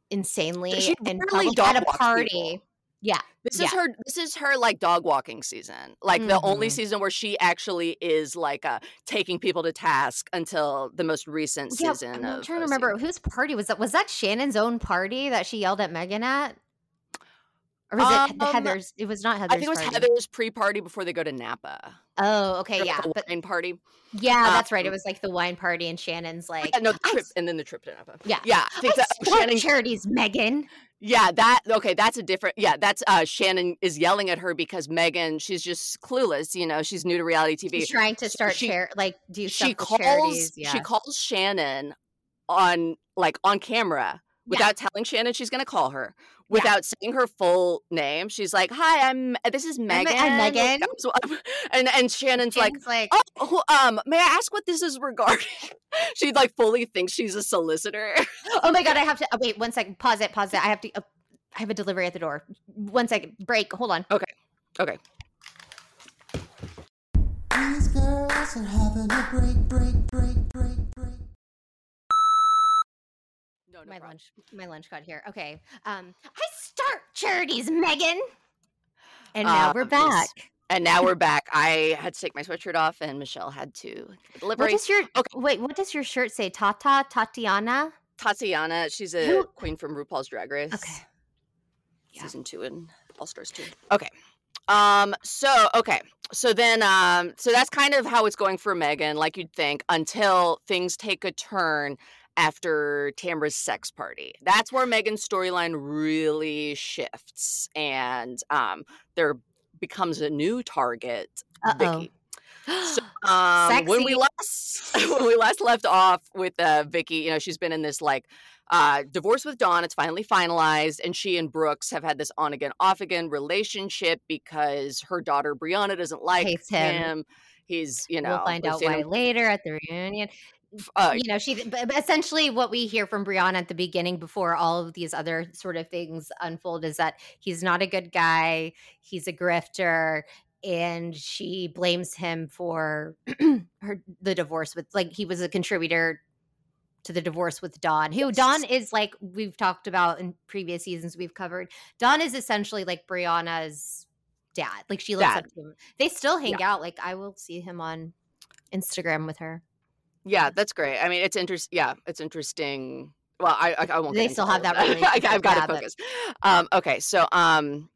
insanely She and literally probably at a dog walks party. people. Yeah. This Yeah. is her this is her like dog walking season. Like the only Mhm. season where she actually is like uh taking people to task until the most recent Yeah, season I'm of trying to O C. remember whose party was that? Was that Shannon's own party that she yelled at Megan at? Or was it the Um, Heather's? It was not I think Heather's it was party. Heather's pre-party before they go to Napa. Oh, okay, Or like yeah. a But wine party. yeah, that's right. It Um, was like the wine party and Shannon's like, yeah, no, the I trip s- and then the trip to Napa. yeah. Yeah, I think I that support Shannon charities, Megan. Yeah, that okay, that's a different yeah, that's uh Shannon is yelling at her because Megan, she's just clueless, you know, she's new to reality T V. She's trying to So start she char- like do she stuff with charities. calls she Yeah. calls Shannon on like on camera Yeah. without telling Shannon she's going to call her, Yeah. without saying her full name. She's like, "Hi, I'm this is I'm, Megan." I'm Like, Megan. that was what- and and Shannon's like, Shannon's like, "Oh, who- um, may I ask what this is regarding?" She like fully thinks she's a solicitor. oh my God, I have to oh, wait one second. Pause it, pause it. I have to, uh, I have a delivery at the door. One second. Break. Hold on. Okay. Okay. These girls are having a break, break, break, break, break. No, no my problem. lunch my lunch got here. Okay. Um I start charities, Megan. And now we're Um, yes. back. And now we're back. I had to take my sweatshirt off, and Michelle had to get What delivery. does your Okay. wait, what does your shirt say? Tata? Tatiana? Tatiana, she's a Who- queen from RuPaul's Drag Race. Okay. Yeah. Season two and All Stars two. Okay. Um, so okay. So then um, so that's kind of how it's going for Megan, like you'd think, until things take a turn after Tamra's sex party. That's where Megan's storyline really shifts, and um there becomes a new target, Uh-oh. Vicky. So, um, when we Sexy. last when we last left off with uh, Vicky, you know, she's been in this like uh, divorce with Dawn. It's finally finalized, and she and Brooks have had this on again, off again relationship because her daughter Brianna doesn't like Hates him. him. He's, you know, We'll find we've out seen why him, later at the reunion. uh, You know, she but but essentially what we hear from Brianna at the beginning before all of these other sort of things unfold is that he's not a good guy, he's a grifter, and she blames him for her the divorce with like he was a contributor to the divorce with Dawn, who Dawn is like we've talked about in previous seasons we've covered. Dawn is essentially like Brianna's dad. Like she looks Dad. up to him. They still hang out. Like I will see him on Instagram with her. yeah, that's great. I mean, it's interesting. Yeah, it's interesting. Well, I I, I won't. They get into still all have of that I, relationship, I've got yeah, to but- focus. Um, okay, so um,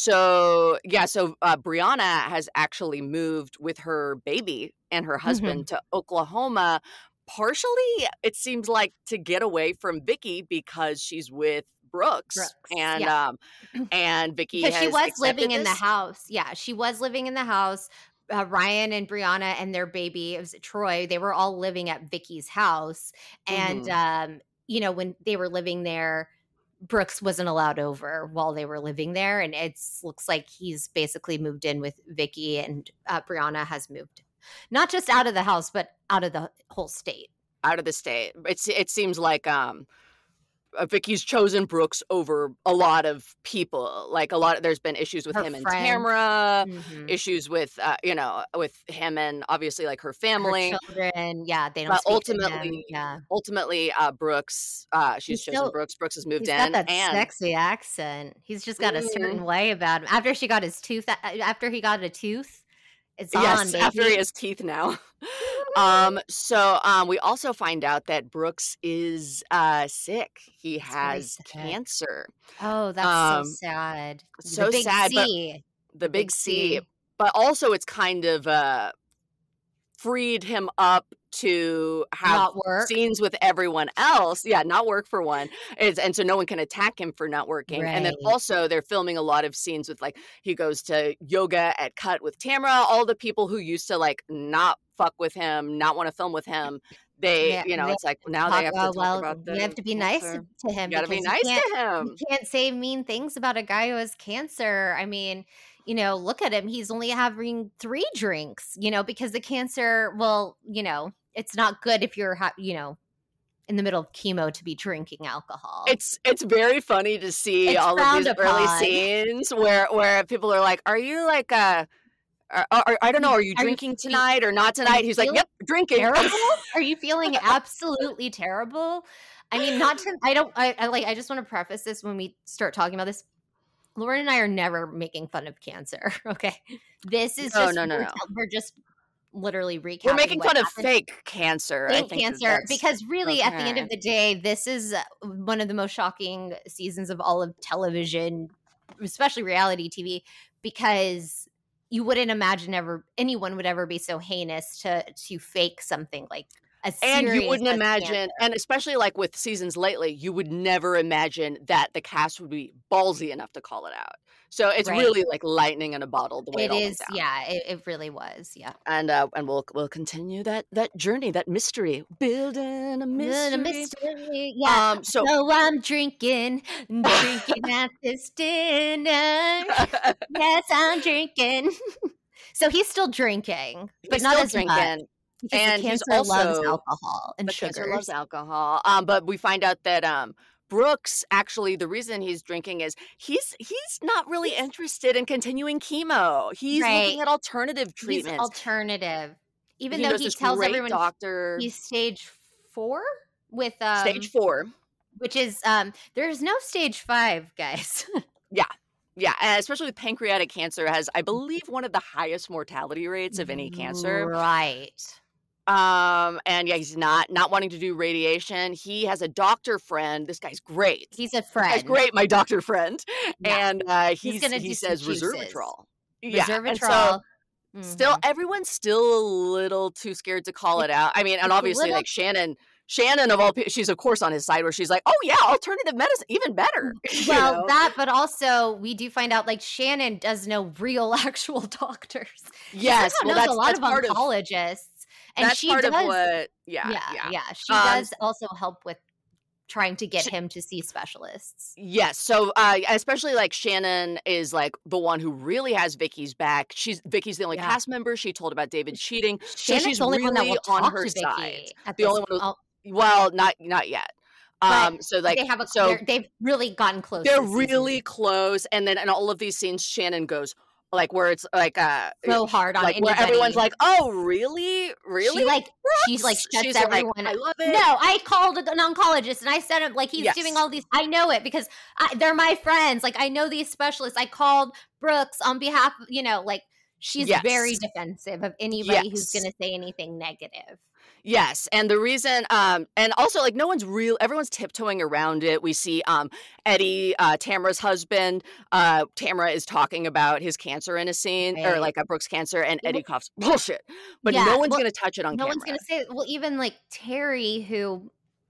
so yeah, so uh, Brianna has actually moved with her baby and her husband Mm-hmm. to Oklahoma. Partially, it seems like to get away from Vicky because she's with Brooks, Brooks, and yeah. um, and Vicky Because she has was accepted living in the this. house. Yeah, she was living in the house. Uh, Ryan and Brianna and their baby, it was Troy, they were all living at Vicky's house. And, Mm-hmm. um, you know, when they were living there, Brooks wasn't allowed over while they were living there. And it looks like he's basically moved in with Vicky, and uh, Brianna has moved not just out of the house, but out of the whole state. Out of the state. It's it seems like um uh, Vicky's chosen Brooks over a lot of people. Like a lot, there's been issues with Her him and friends. Tamra, Mhm. issues with uh, you know with him and obviously like her family. Her children, yeah, they don't But speak to him, ultimately, yeah. ultimately, uh, Brooks, uh, she's He's chosen still- Brooks. Brooks has moved He's in, got that and sexy accent. He's just got a Mhm. certain way about him. After she got his tooth, after he got a tooth, it's yes, on, baby. after he has teeth now. um, so um, we also find out that Brooks is uh sick. He very has sick. cancer. Oh, that's Um, so sad. so the big sad, but- C. The big C. But also, it's kind of uh, freed him up to have Not work. scenes with everyone else. Yeah, not work for one. It's, and so no one can attack him for not working. And then Right. also, they're filming a lot of scenes with like he goes to yoga at Cut with Tamra. All the people who used to like not fuck with him, not want to film with him. They, Yeah, you know, they it's like now Talk- they have to uh, talk well, about the you have to be nice cancer. to him. You gotta be because nice can't, to him. You can't say mean things about a guy who has cancer. I mean, you know, look at him. He's only having three drinks, you know, because the cancer, well, you know, it's not good if you're, ha- you know, in the middle of chemo to be drinking alcohol. It's it's very funny to see It's all of frowned these early upon. scenes where where people are like, "Are you like a or, or, I don't know, are you Are you drinking fe- tonight or not are you tonight? He's like, feeling yep, drinking. terrible? Are you feeling absolutely terrible? I mean, not to. I don't. I, I like. I just want to preface this when we start talking about this. Lauren and I are never making fun of cancer. Okay, this is No, just no, no, we're, no. we're just literally recapping. We're making what fun of happened. fake cancer. I Fake think that cancer that's because really, at the end okay. of the day, this is uh, one of the most shocking seasons of all of television, especially reality T V, because you wouldn't imagine ever anyone would ever be so heinous to to fake something like as And you serious wouldn't as imagine, cancer. and especially like with seasons lately, you would never imagine that the cast would be ballsy enough to call it out. So it's Right. really like lightning in a bottle the way it, It all is, went down. yeah, it, it really was, yeah. And uh, and we'll we'll continue that that journey, that mystery, building a Mystery. mystery. mystery, yeah. Um, so So I'm drinking, drinking at this dinner. Yes, I'm drinking. So he's still drinking, but he's not still as much drinking, because and the he's cancer loves also alcohol and the cancer sugars. loves alcohol. Um, but we find out that um. Brooks, actually, the reason he's drinking is he's he's not really He's- interested in continuing chemo. He's Right. looking at alternative He's treatments. alternative, even he though knows he this tells great everyone doctor. he's stage four with um, Stage four. which is um, there's no stage five, guys. Yeah, and especially with pancreatic cancer, has, I believe, one of the highest mortality rates of any cancer. Right. Um, and yeah, he's not not wanting to do radiation. He has a doctor friend. This guy's great. He's a This friend. guy's great, my doctor friend. Yeah. And uh, he's, He's gonna he do some says juices. resveratrol. Yeah, and so Resveratrol. still, Mhm. everyone's still a little too scared to call it out. I mean, and It's a obviously, little- like Shannon, Shannon of all people, she's of course on his side where she's like, oh yeah, alternative medicine, even better. you Well, know? that, but also we do find out like Shannon does know real, actual doctors. She Yes, somehow well, knows that's a lot that's of part of oncologists, and that's she part does. of what. Yeah, yeah, yeah, yeah, she Um, does also help with trying to get Sh- him to see specialists. Yes. So, uh, especially like Shannon is like the one who really has Vicky's back. She's Vicky's the only Yeah. cast member. She told about David cheating, so Shannon's she's the only really one that will on talk her to Vicky side. at The this only one. Who, oh, well, not not yet. but Um. So like they have a so they're- they've really gotten close. they're this season. really close, and then in all of these scenes, Shannon goes like where it's like uh so hard on like where anybody. everyone's like, oh really, really. She like she like Brooks?" shuts She's everyone. like, I love it. No, I called an oncologist and I said him like he's Yes. doing all these. I know it because I, they're my friends. Like I know these specialists. I called Brooks on behalf of, you know, like she's very Yes. defensive of anybody who's Yes. going to say anything negative. Yes, and the reason, um, and also like no one's real, everyone's tiptoeing around it. We see um, Eddie, uh, Tamara's husband. Uh, Tamara is talking about his cancer in a scene, or Right. like a Brooks cancer, and Well, Eddie coughs bullshit. But yeah, no one's well, gonna touch it on No camera. one's going to say. Well, even like Terry, who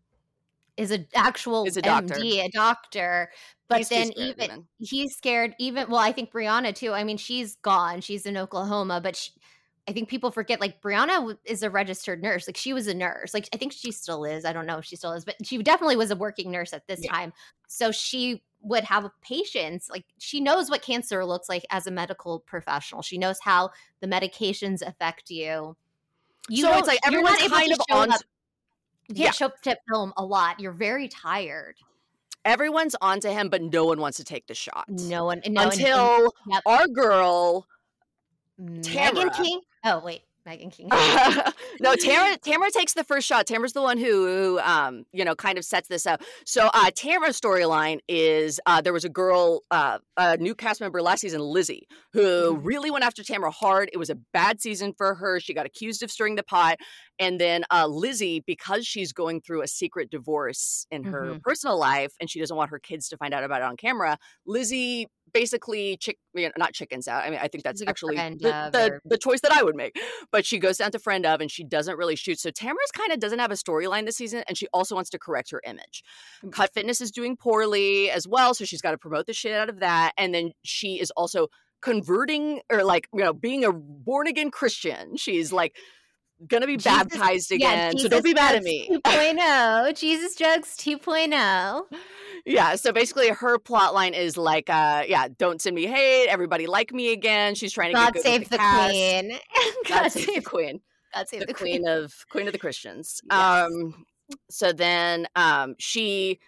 is an actual Is a doctor. M D, a doctor. But He's too then scared even, even. he's scared. Even well, I think Brianna too. I mean, she's gone. She's in Oklahoma, but she, I think people forget. Like Brianna w- is a registered nurse. Like she was a nurse. Like I think she still is. I don't know if she still is, but she definitely was a working nurse at this Yeah. time. So she would have patients. Like she knows what cancer looks like as a medical professional. She knows how the medications affect you. You So don't- it's like you're not everyone's able kind to of show on. up- You Yeah. can't show up to film a lot. You're very tired. Everyone's onto him, but no one wants to take the shot No one no, and- and until Yep. our girl. Megan Tamara. King. Oh wait, Megan King. no, Tamara. Tamara takes the first shot. Tamara's the one who, who um, you know, kind of sets this up. So, uh, Tamara's storyline is uh, there was a girl, uh, a new cast member last season, Lizzie, who Mhm. really went after Tamara hard. It was a bad season for her. She got accused of stirring the pot, and then uh, Lizzie, because she's going through a secret divorce in her Mhm. personal life, and she doesn't want her kids to find out about it on camera. Lizzie basically, chick, you know, not chickens out. I mean, I think that's Like a actually friend the, of the, or- the choice that I would make. But she goes down to friend of, and she doesn't really shoot. So Tamara's kind of doesn't have a storyline this season, and she also wants to correct her image. Cut Fitness is doing poorly as well, so she's got to promote the shit out of that. And then she is also converting, or like, you know, being a born again Christian. She's like gonna be Jesus- baptized yeah, again. so Jesus don't be mad at Drugs me. two point oh. Jesus Drugs two point oh. Yeah, so basically her plot line is like, uh, yeah, don't send me hate, everybody like me again. She's trying to God get good save with the cast. queen. God save the queen. God save The, the queen queen. of queen of the Christians. Yes. Um, so then um, she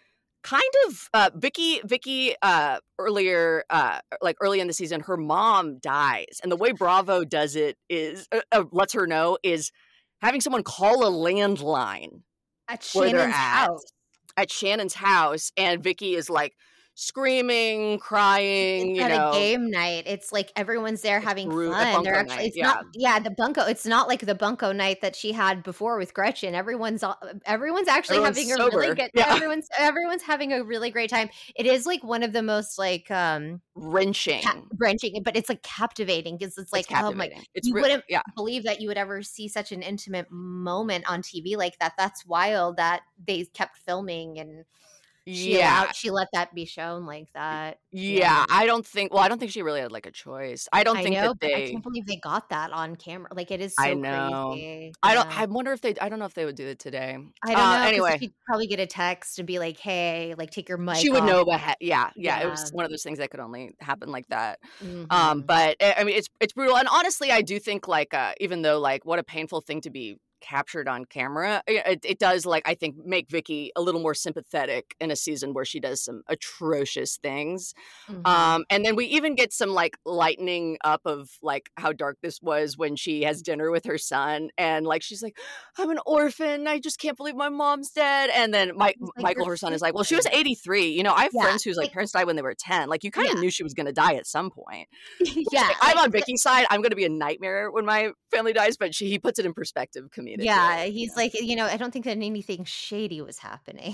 kind of uh Vicky Vicky uh earlier uh like early in the season, her mom dies, and the way Bravo does it is uh, uh, lets her know is having someone call a landline At where they're Shannon's at house. at Shannon's house, and Vicky is like screaming, crying, It's you at know. a game night. It's like everyone's there having bru- a fun. They're bunko actually night, it's yeah. not yeah, the bunko. It's not like the bunko night that she had before with Gretchen. Everyone's all- everyone's actually Everyone's having a really sober. good Yeah. everyone's everyone's having a really great time. It is like one of the most like um Wrenching. ca- wrenching, but it's like captivating because it's like It's oh my captivating. It's you re- wouldn't yeah. believe that you would ever see such an intimate moment on T V like that. That's wild that they kept filming and she Yeah. allowed she let that be shown like that. Yeah, I don't think. Well, I don't think she really had like a choice. I don't I think know, that but I they. can't believe they got that on camera. Like it is I so know. crazy. I don't. Yeah. I wonder if they. I don't know if they would do it today. I don't Uh, know. 'Cause anyway, she'd probably get a text and be like, "Hey, like take your mic she would off." know ahead. Yeah, yeah. It Yeah. was one of those things that could only happen like that. Um, Mhm. but I I mean, it's it's brutal. And honestly, I do think like, uh, even though like, what a painful thing to be captured on camera, it, it does like I think make Vicky a little more sympathetic in a season where she does some atrocious things. Mhm. Um, and then we even get some like lightening up of like how dark this was when she has dinner with her son, and like she's like, "I'm an orphan. I just can't believe my mom's dead." And then my, He's like, Michael, "Your her son, is like, "Well, she was sister." eighty-three. You know, I have Yeah, friends whose like like parents died when they were ten. Like you kind of yeah. knew she was going to die at some point." Yeah, I'm like on Vicky's side. I'm going to be a nightmare when my family dies, but she he puts it in perspective comedically. yeah, he's like, you know, I don't think that anything shady was happening.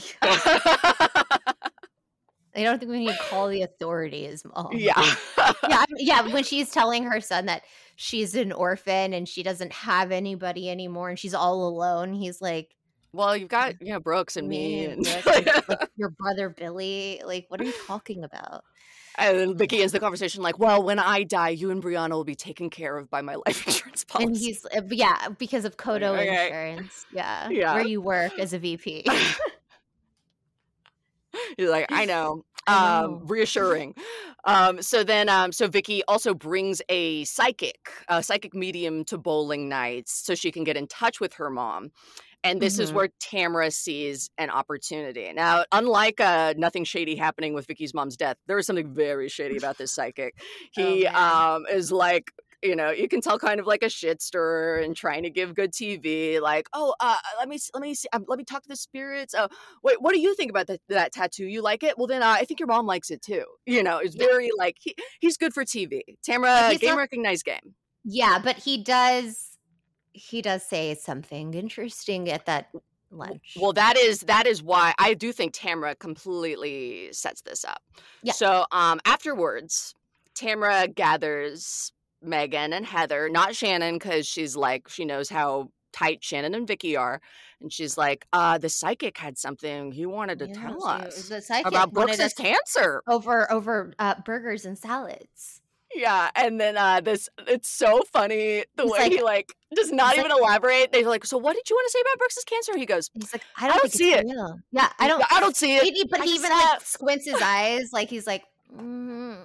I don't think we need to call the authorities, mom. Yeah. Yeah, I mean, yeah, when she's telling her son that she's an orphan and she doesn't have anybody anymore and she's all alone, he's like, Well, you've got, you know, Brooks and me, "Me and, and Brooke and, like, your brother Billy, like, what are you talking about?" and then Vicky ends the conversation like, "Well, when I die, you and Brianna will be taken care of by my life insurance policy." And he's uh, yeah, because of Kodo Okay. Insurance. Yeah, Yeah. where you work as a V P. He's like, "I know." I Um, know. reassuring. Um, so then, um, so Vicky also brings a psychic, a psychic medium to bowling nights so she can get in touch with her mom. And this is Mhm. where Tamara sees an opportunity. Now, unlike uh, nothing shady happening with Vicky's mom's death, there is something very shady about this psychic. He Oh, man. um, is like, you know, you can tell kind of like a shit stirrer and trying to give good T V. Like, oh, uh, let me let me see, um, let me talk to the spirits. Uh, wait, what do you think about that that tattoo? You like it? Well, then uh, I think your mom likes it too. You know, it's Yeah. very like he, he's good for T V. But Tamara, he's game not recognized game. Yeah, but he does he does say something interesting at that lunch. Well, that is that is why I do think Tamara completely sets this up. Yeah. So, um, afterwards, Tamara gathers Megan and Heather, not Shannon, because she's like she knows how tight Shannon and Vicky are, and she's like, "Uh, the psychic had something he wanted to Yeah, tell so us the psychic about wanted Brooks's us cancer." over over uh, burgers and salads. Yeah, and then uh, this it's so funny the He's way like he like does not he's even like elaborate. They're like, "So what did you want to say about Brooks's cancer?" He goes, he's like, I "I don't don't think see it's it. real. Yeah, I don't. I don't see it. He, but I he just even like uh, squints his eyes, like he's like, mm,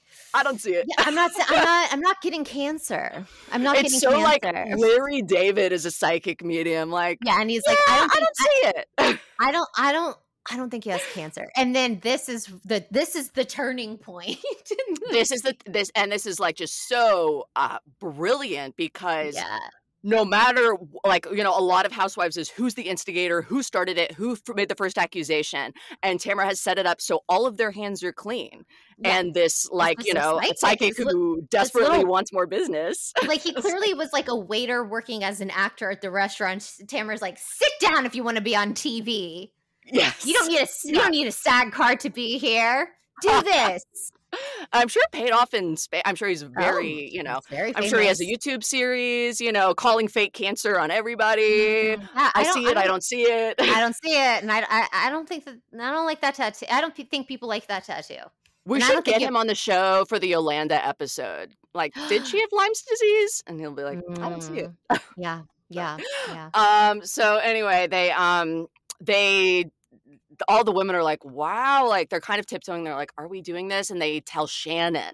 I don't see it." yeah, I'm not. sa- I'm not. I'm not getting cancer. I'm not It's getting so like cancer. Larry David is a psychic medium. Like, Yeah, and he's yeah, like, I don't I think. don't see it. I, I don't. I don't. I don't think he has cancer. And then this is the this is the turning point. This is the this and this is like just so uh brilliant because Yeah. no matter like you know a lot of housewives is who's the instigator, who started it, who f- made the first accusation, and Tamara has set it up so all of their hands are clean. Yeah. And this like was you a know a psychic. psychic This li- who desperately little- wants more business. Like he clearly was like a waiter working as an actor at the restaurant. Tamara's like, sit down if you want to be on T V. Yes, You don't need a you Yeah. don't need a SAG card to be here. Do this. I'm sure it paid off in space. I'm sure he's Oh, very you know. he's very I'm sure he has a famous. YouTube series, you know, calling fake cancer on everybody. Mhm. Yeah, I, don't- see it, I don't see it. I don't see it, and I, I I don't think that I don't like that tattoo. I don't pe- think people like that tattoo. We And I should don't think get you- him on the show for the Yolanda episode. Like, did she have Lyme's disease? And he'll be like, I don't see it. Mm, Yeah, yeah, yeah. Um, so anyway, they um they all the women are like, wow, like they're kind of tiptoeing. They're like, are we doing this? And they tell Shannon.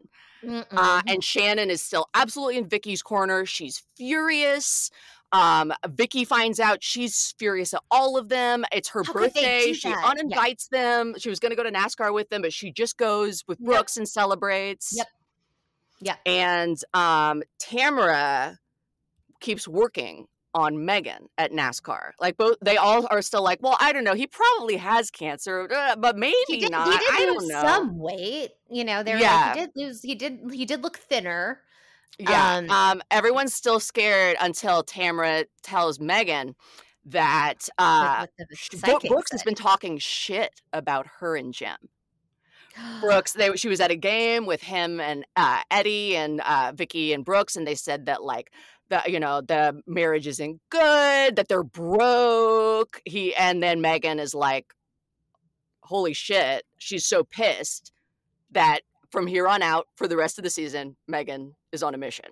Uh, and Shannon is still absolutely in Vicky's corner. She's furious. Um, Vicky finds out she's furious at all of them. It's her How could they birthday. do She that? uninvites them. She was going to go to NASCAR with them, but she just goes with Yep. Brooks and celebrates. Yep. Yep. And um, Tamara keeps working on Megan at NASCAR. Like both, they all are still like, well, I don't know. He probably has cancer, uh, but maybe He did, not. he did I lose don't know. some weight. You know, they were Yeah. like, he did lose, he did, he did look thinner. Yeah. Um, Um, everyone's still scared until Tamara tells Megan that uh, like what the sh- Bro- psychic Brooks has said. been talking shit about her and Jim. Brooks, they she was at a game with him and uh, Eddie and uh, Vicky and Brooks, and they said that like the you know the marriage isn't good, that they're broke. He and then Megan is like, holy shit, she's so pissed that from here on out for the rest of the season, Megan is on a mission.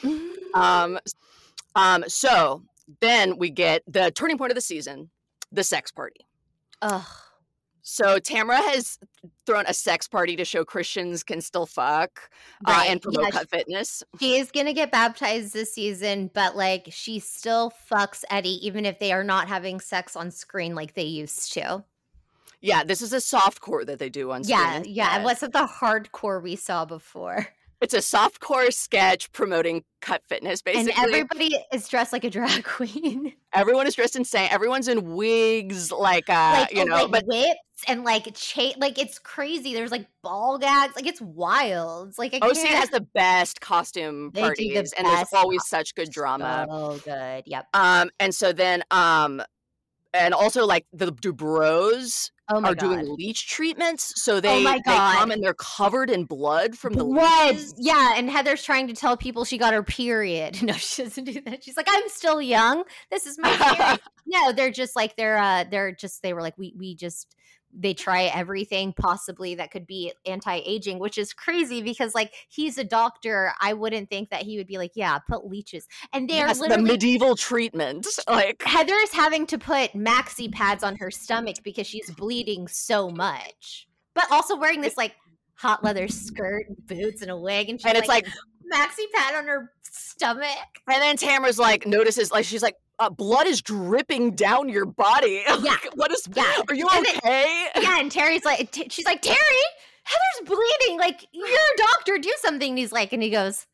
Um, um, so then we get the turning point of the season, the sex party. Ugh. So Tamara has thrown a sex party to show Christians can still fuck uh, Right. and promote Yeah, cut fitness. She is gonna get baptized this season, but like she still fucks Eddie, even if they are not having sex on screen like they used to. Yeah, this is a soft core that they do on screen. Yeah, yeah. instead. It wasn't the hardcore we saw before. It's a soft core sketch promoting cut fitness, basically. And everybody is dressed like a drag queen. Everyone is dressed insane. Everyone's in wigs, like, uh, like, you oh, know, like but whips and like cha- like it's crazy. There's like ball gags. Like it's wild. It's like I O C can't- has the best costume They do the parties, and there's best always such good drama. So good. Yep. Um, and so then, um, and also like the Dubrows Oh my are god. doing leech treatments, so they, my they God. come and they're covered in blood from the Blood. leeches. Yeah, and Heather's trying to tell people she got her period. No, she doesn't do that. She's like, I'm still young. This is my period. No, they're just like they're uh they're just they were like we we just they try everything possibly that could be anti-aging, which is crazy because like he's a doctor. I wouldn't think that he would be like, yeah, put leeches. And they're Yes, the literally medieval treatment. Like, Heather is having to put maxi pads on her stomach because she's bleeding so much, but also wearing this like hot leather skirt, and boots, and a wig, and she's and it's like, maxi pad on her stomach. and then Tamara's like notices, like she's like, uh, blood is dripping down your body. Yeah. Like, what is? Yeah. Are you And then- okay? Yeah, and Terry's like, t- she's like, Terry, Heather's bleeding. Like, you're a doctor, do something. And he's like, and he goes,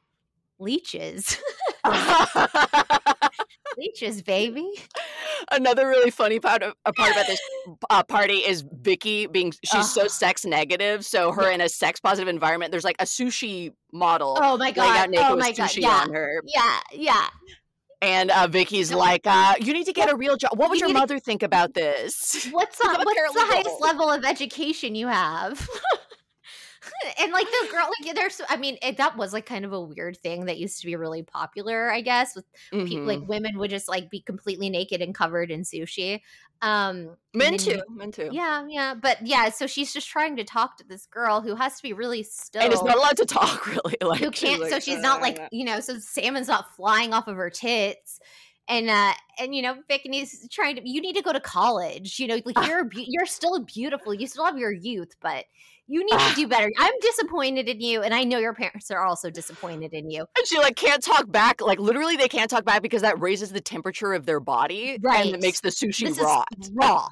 leeches, leeches, baby. Another really funny part of a part about this uh, party is Vicky being she's so Ugh. sex negative. So her Yeah. in a sex positive environment, there's like a sushi model Oh my laying god. out naked Oh with my god. sushi Yeah. on her, Yeah. Yeah. and uh, Vicky's No. like, uh, "You need to get a real job. What would You your need to- mother think about this?" What's the, Become a what's the highest paralegal. level of education you have? And like the girl, like there's, I mean, it, that was like kind of a weird thing that used to be really popular, I guess, with people Mhm. like women would just like be completely naked and covered in sushi. Um, Men and then too, men too. Yeah, yeah, but yeah, so she's just trying to talk to this girl who has to be really still. And is not allowed to talk really. Like who she's can't like, so she's not like "Uh." you know so salmon's not flying off of her tits and uh and you know Vicky's trying to you need to go to college, you know, like you're beau- you're still beautiful, you still have your youth, but you need to do better. I'm disappointed in you, and I know your parents are also disappointed in you. And she like can't talk back. Like literally, they can't talk back because that raises the temperature of their body, and Right. it makes the sushi This rot. is raw,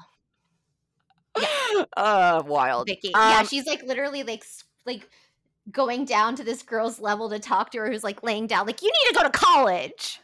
uh, wild. Vicky. Yeah, Um, she's like literally like s- like going down to this girl's level to talk to her, who's like laying down like you need to go to college.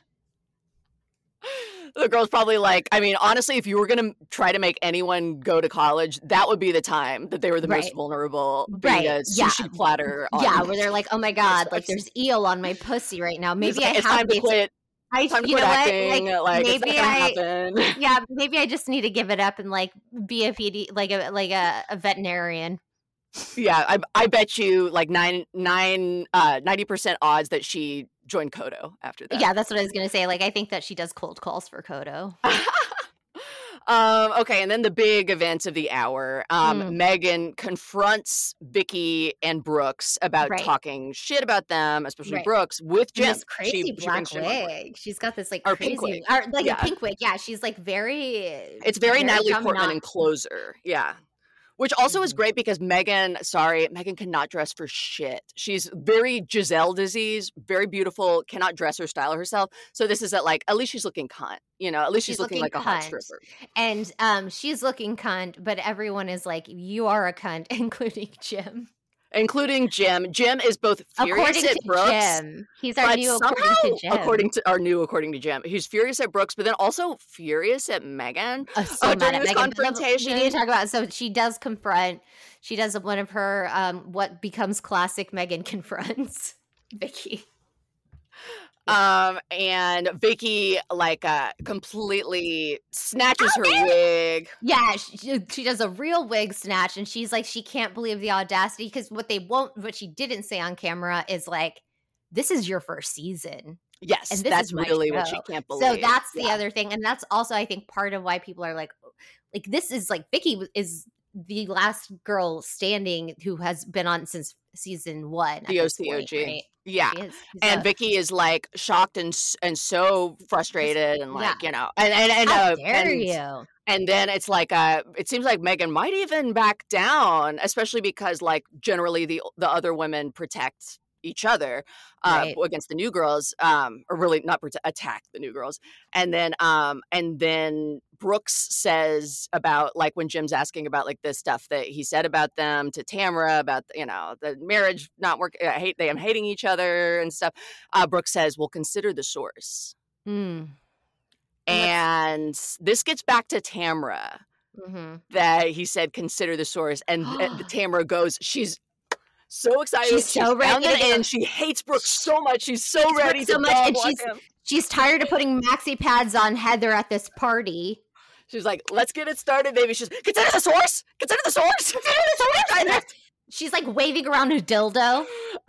The girl's probably like, I mean, honestly, if you were gonna try to make anyone go to college, that would be the time that they were the most Right. vulnerable. Being Right, a yeah. sushi platter. On, Yeah, where they're like, oh my god, like it's- there's eel on my pussy right now. it's Maybe like, I it's have time to basic- quit. I, Time to you quit know acting. what? Like, Like, maybe it's not I, gonna happen. yeah, maybe I just need to give it up and like be a P D, like a like a, a veterinarian. Yeah, I, I bet you like nine nine uh ninety percent odds that she joined Kodo after that. Yeah, that's what I was gonna say. Like, I think that she does cold calls for Kodo. um. Okay, and then the big events of the hour. Um, Mm. Megan confronts Vicky and Brooks about Right. talking shit about them, especially Right. Brooks with And Jim. this crazy She- she black brings Jim on board. wig. She's got this like Or crazy, pink wig. or like Yeah. a pink wig. Yeah, she's like very. It's very, Natalie dumb Portman not- and Closer. Yeah. Which also Mhm. is great because Megan, sorry, Megan cannot dress for shit. She's very Giselle disease, very beautiful, cannot dress or style herself. So this is at like, at least she's looking cunt, you know, at least she's, She's looking looking like a hot cunt. stripper. And um, she's looking cunt, but everyone is like, you are a cunt, including Jim. Including Jim. Jim is both furious According at to Brooks. Jim. He's our But new somehow, according to Jim. according to our new, according to Jim, he's furious at Brooks, but then also furious at Megan. Oh, so uh, mad during at this Megan. But confrontation. We need to talk about, so she does confront, she does one of her, um, what becomes classic Megan confronts Vicky. Um, and Vicky like uh completely snatches her wig. Yeah, she, she does a real wig snatch, and she's like, she can't believe the audacity, because what they won't, what she didn't say on camera is like, this is your first season. Yes, And this that's is my really what show. she can't believe. So that's the Yeah. other thing, and that's also, I think, part of why people are like, like this is like Vicky is the last girl standing who has been on since season one. at The this O C O point, G. right? Yeah. She is- she's And a- Vicky is like shocked and s- and so frustrated and like, Yeah. you know, and and and, How uh, dare and, you? and then it's like uh it seems like Megan might even back down, especially because like generally the the other women protect each other uh Right. against the new girls, um or really not prote- attack the new girls. And then um and then Brooks says about like when Jim's asking about like this stuff that he said about them to Tamara about, you know, the marriage not working, I hate they am hating each other and stuff. uh Brooks says, well, consider the source. Mm. And this gets back to Tamara, Mm-hmm. that he said consider the source, and uh, Tamara goes, she's so excited, She's so found ready it to go. in. She hates Brooks so much, she's so Hates ready Brooks to so much, dog and walk she's- him. She's tired of putting maxi pads on Heather at this party. She's like, let's get it started, baby. She's consider the source, consider the source, consider the And source. she's like waving around a dildo.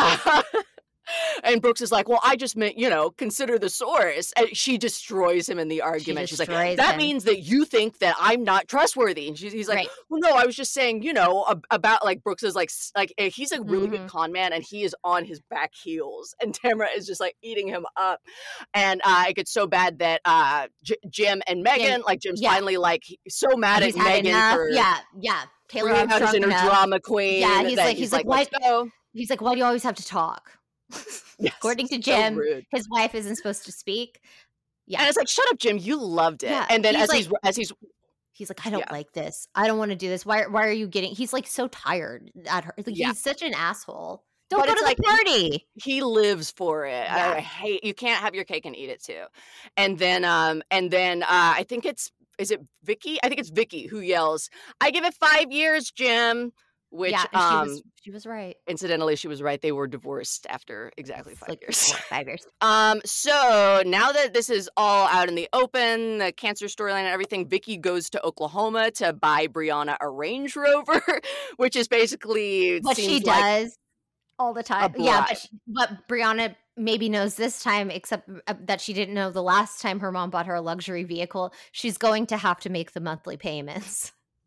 And Brooks is like, well, I just meant, you know, consider the source. And she destroys him in the argument. She's like, destroys that him. means that you think that I'm not trustworthy. And she's, he's like, Right. well, no, I was just saying, you know, ab- about like Brooks is like, s- like eh, he's a really Mhm. good con man, and he is on his back heels. And Tamara is just like eating him up. And uh, it gets so bad that uh, J- Jim and Megan, like Jim's yeah. finally like he- so mad He's at had Megan enough. for Yeah, yeah. Taylor bringing out his Armstrong inner enough. drama queen. Yeah, he's that like- he's like, let's go. He's like, why do you always have to talk? Yes, According to so Jim, rude. his wife isn't supposed to speak. Yeah. And it's like, shut up, Jim. You loved it. Yeah, And then he's as he's like- as he's He's like, I don't Yeah. like this. I don't want to do this. Why? Why are you getting? He's like so tired at her. Like, Yeah. He's such an asshole. Don't But go it's to like- the party. he lives for it. I, Yeah. I hate you can't have your cake and eat it too. And then um and then uh I think it's is it Vicky? I think it's Vicky who yells, I give it five years, Jim. Which yeah, and um she was she was right. incidentally she was right. They were divorced after exactly five Like, years. four- five years. Um, so now that this is all out in the open, the cancer storyline and everything, Vicky goes to Oklahoma to buy Brianna a Range Rover, which is basically What she seems like does all the time. Yeah, bribe. but, she, but Brianna maybe knows this time, except uh, that she didn't know the last time her mom bought her a luxury vehicle. She's going to have to make the monthly payments.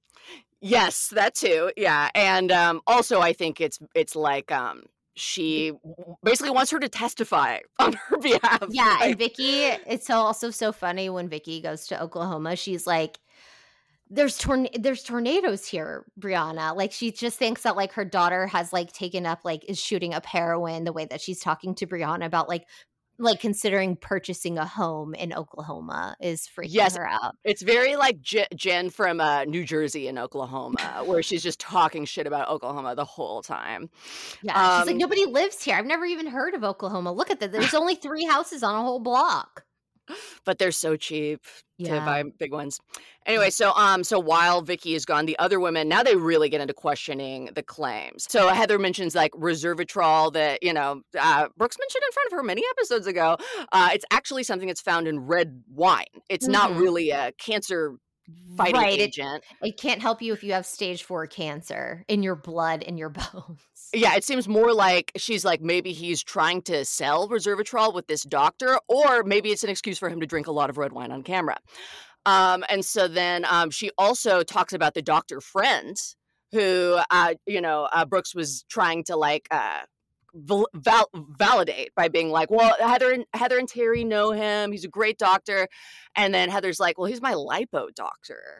Yes, that too. Yeah. And um also I think it's it's like um she basically wants her to testify on her behalf. Yeah, and Like, Vicky, it's also so funny when Vicky goes to Oklahoma. She's like, "There's torn, there's tornadoes here, Brianna." Like she just thinks that like her daughter has like taken up like is shooting up heroin. The way that she's talking to Brianna about like like considering purchasing a home in Oklahoma is freaking Yes. her out. it's very like J- Jen from uh, New Jersey and Oklahoma, where she's just talking shit about Oklahoma the whole time. Yeah, she's like, Um, nobody lives here. I've never even heard of Oklahoma. Look at that. There's only three houses on a whole block. But they're so cheap to Yeah. buy big ones. Anyway, so um, so while Vicky is gone, the other women now they really get into questioning the claims. So Heather mentions like resveratrol that you know uh, Brooks mentioned in front of her many episodes ago. Uh, it's actually something that's found in red wine. It's not Mhm. really a cancer fighting Right, it- agent. It can't help you if you have stage four cancer in your blood, in your bones. Yeah, it seems more like she's like maybe he's trying to sell resveratrol with this doctor, or maybe it's an excuse for him to drink a lot of red wine on camera. Um, and so then um, she also talks about the doctor friends who, uh, you know, uh, Brooks was trying to like uh, val- val- validate by being like, well, Heather and Heather and Terry know him. He's a great doctor. And then Heather's like, well, he's my lipo doctor.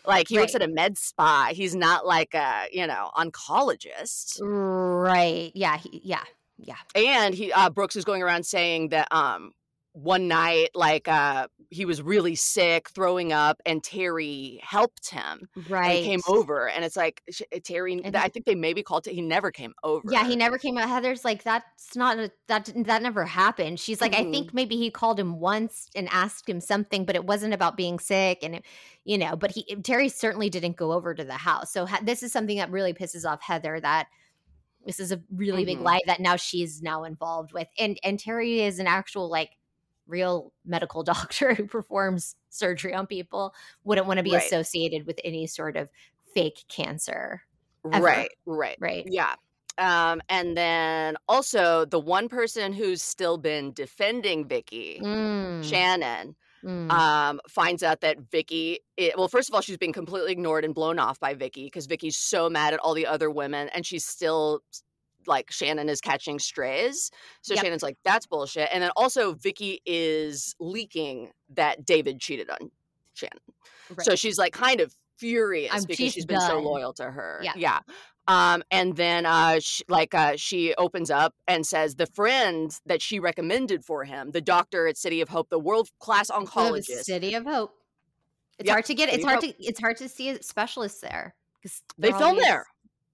Like, he Right. works at a med spa. He's not like a, you know, oncologist. Right. Yeah. He, yeah. Yeah. And he uh, Brooks is going around saying that um one night, like, uh he was really sick, throwing up, and Terry helped him and came Right. over. And it's like sh- Terry, And I think they maybe called it. He never came over. yeah, he never came out. Heather's like, that's not a, that didn't- that never happened. She's like, I Mhm. think maybe he called him once and asked him something, but it wasn't about being sick, and it, you know. But he Terry certainly didn't go over to the house. So ha- this is something that really pisses off Heather. That this is a really big Mhm. lie that now she's now involved with, and and Terry is an actual like real medical doctor who performs surgery on people. Wouldn't want to be Right. associated with any sort of fake cancer. Ever. Right, right, Right. yeah. Um, and then also the one person who's still been defending Vicky, Mm, Shannon, mm. um, finds out that Vicky, it, well, first of all, she's being completely ignored and blown off by Vicky because Vicky's so mad at all the other women, and she's still like, Shannon is catching strays. So Yep. Shannon's like, that's bullshit. And then also Vicky is leaking that David cheated on Shannon. Right. So she's like kind of furious Um, because she's she's been so done. loyal to her. Yeah. Yeah. Um, and then uh, she, like uh, she opens up and says the friend that she recommended for him, the doctor at City of Hope, the world-class The oncologist. City of Hope. It's Yep, hard to get. City It's of hard Hope. to. It's hard to see a specialist there because They film there.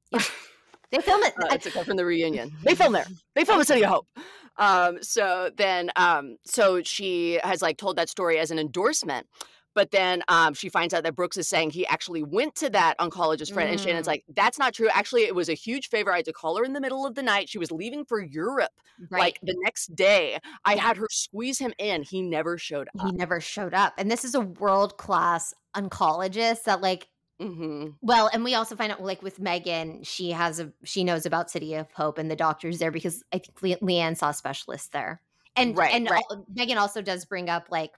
They film it. Uh, it's a cut from the reunion. They film there. They film at City of Hope. Um, so then, um, so she has like told that story as an endorsement, but then um, she finds out that Brooks is saying he actually went to that oncologist friend, and Shannon's Mm. like, "That's not true. Actually, it was a huge favor. I had to call her in the middle of the night. She was leaving for Europe, Right. like the next day. I Yeah. had her squeeze him in. He never showed He up." never showed up, and this is a world class oncologist that like. hmm Well, and we also find out like with Megan, she has a she knows about City of Hope and the doctors there because I think Le- Leanne saw specialists there, and Right, and right. al- Megan also does bring up like,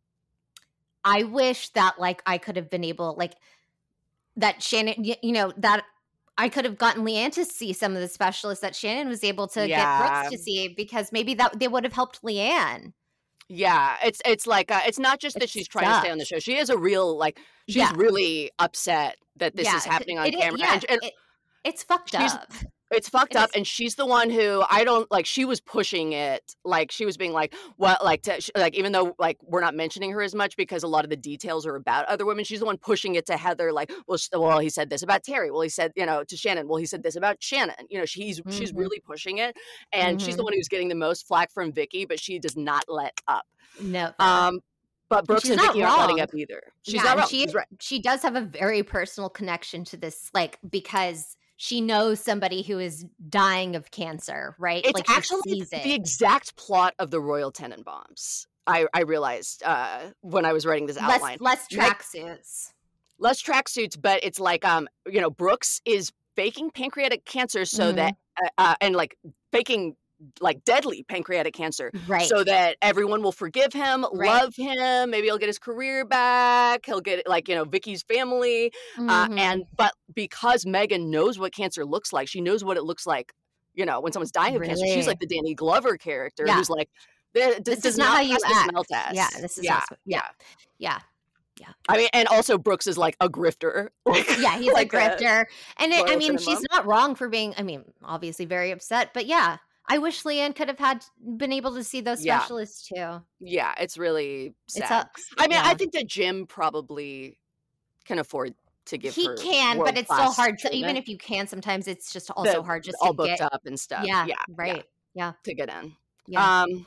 I wish that like I could have been able like that Shannon, y- you know that I could have gotten Leanne to see some of the specialists that Shannon was able to get Yeah. Brooks to see because maybe that they would have helped Leanne. Yeah, it's it's like uh, it's not just that It she's trying to stay on the sucks. show. She is a real like she's Yeah. really upset that this Yeah, is happening on it- it- camera, yeah, and, and it- it's fucked she's- up. it's fucked it up. is. And she's the one who I don't like. She was pushing it, like she was being like, well, like to, sh- like even though like we're not mentioning her as much because a lot of the details are about other women. She's the one pushing it to Heather, like, well, sh- well, he said this about Terry. Well, he said, you know, to Shannon. Well, he said this about Shannon. You know, she's she's Mhm. really pushing it, and she's the Mhm. one who's getting the most flack from Vicky, but she does not let up. No, Um, but Brooks she's and not Vicky aren't letting wrong. up either. She's Yeah, not and wrong. she She's right. she does have a very personal connection to this, like because she knows somebody who is dying of cancer, right? It's like she actually sees the it. exact plot of the Royal Tenenbaums. I, I realized uh, when I was writing this less outline. less Meg- tracksuits. Less tracksuits, but it's like um, you know, Brooks is faking pancreatic cancer so Mhm. that uh, uh, and like faking like deadly pancreatic cancer Right. so that everyone will forgive him, Right. love him, maybe he'll get his career back, he'll get like, you know, Vicky's family. Uh, Mhm. and but because Megan knows what cancer looks like, she knows what it looks like, you know, when someone's dying of cancer. She's Really? like the Danny Glover character Yeah. who's like, this, This does is not how you pass the act. smell test. Yeah, this is yeah, not. Yeah, yeah, I mean, and also Brooks is like a grifter. Like, yeah. He's like a grifter, and it, I Royal mean, she's Tenenbaum. not wrong for being. I mean, obviously very upset, but yeah, I wish Leanne could have had been able to see those Yeah. specialists too. Yeah, it's really It sad. sucks. I mean, I Yeah. think that Jim probably can afford to give He her can, but it's still world-class hard to even treatment. if you can. Sometimes it's just also The- hard just all to booked get. up and stuff. Yeah, yeah, right. Yeah, to get in. yeah. Um,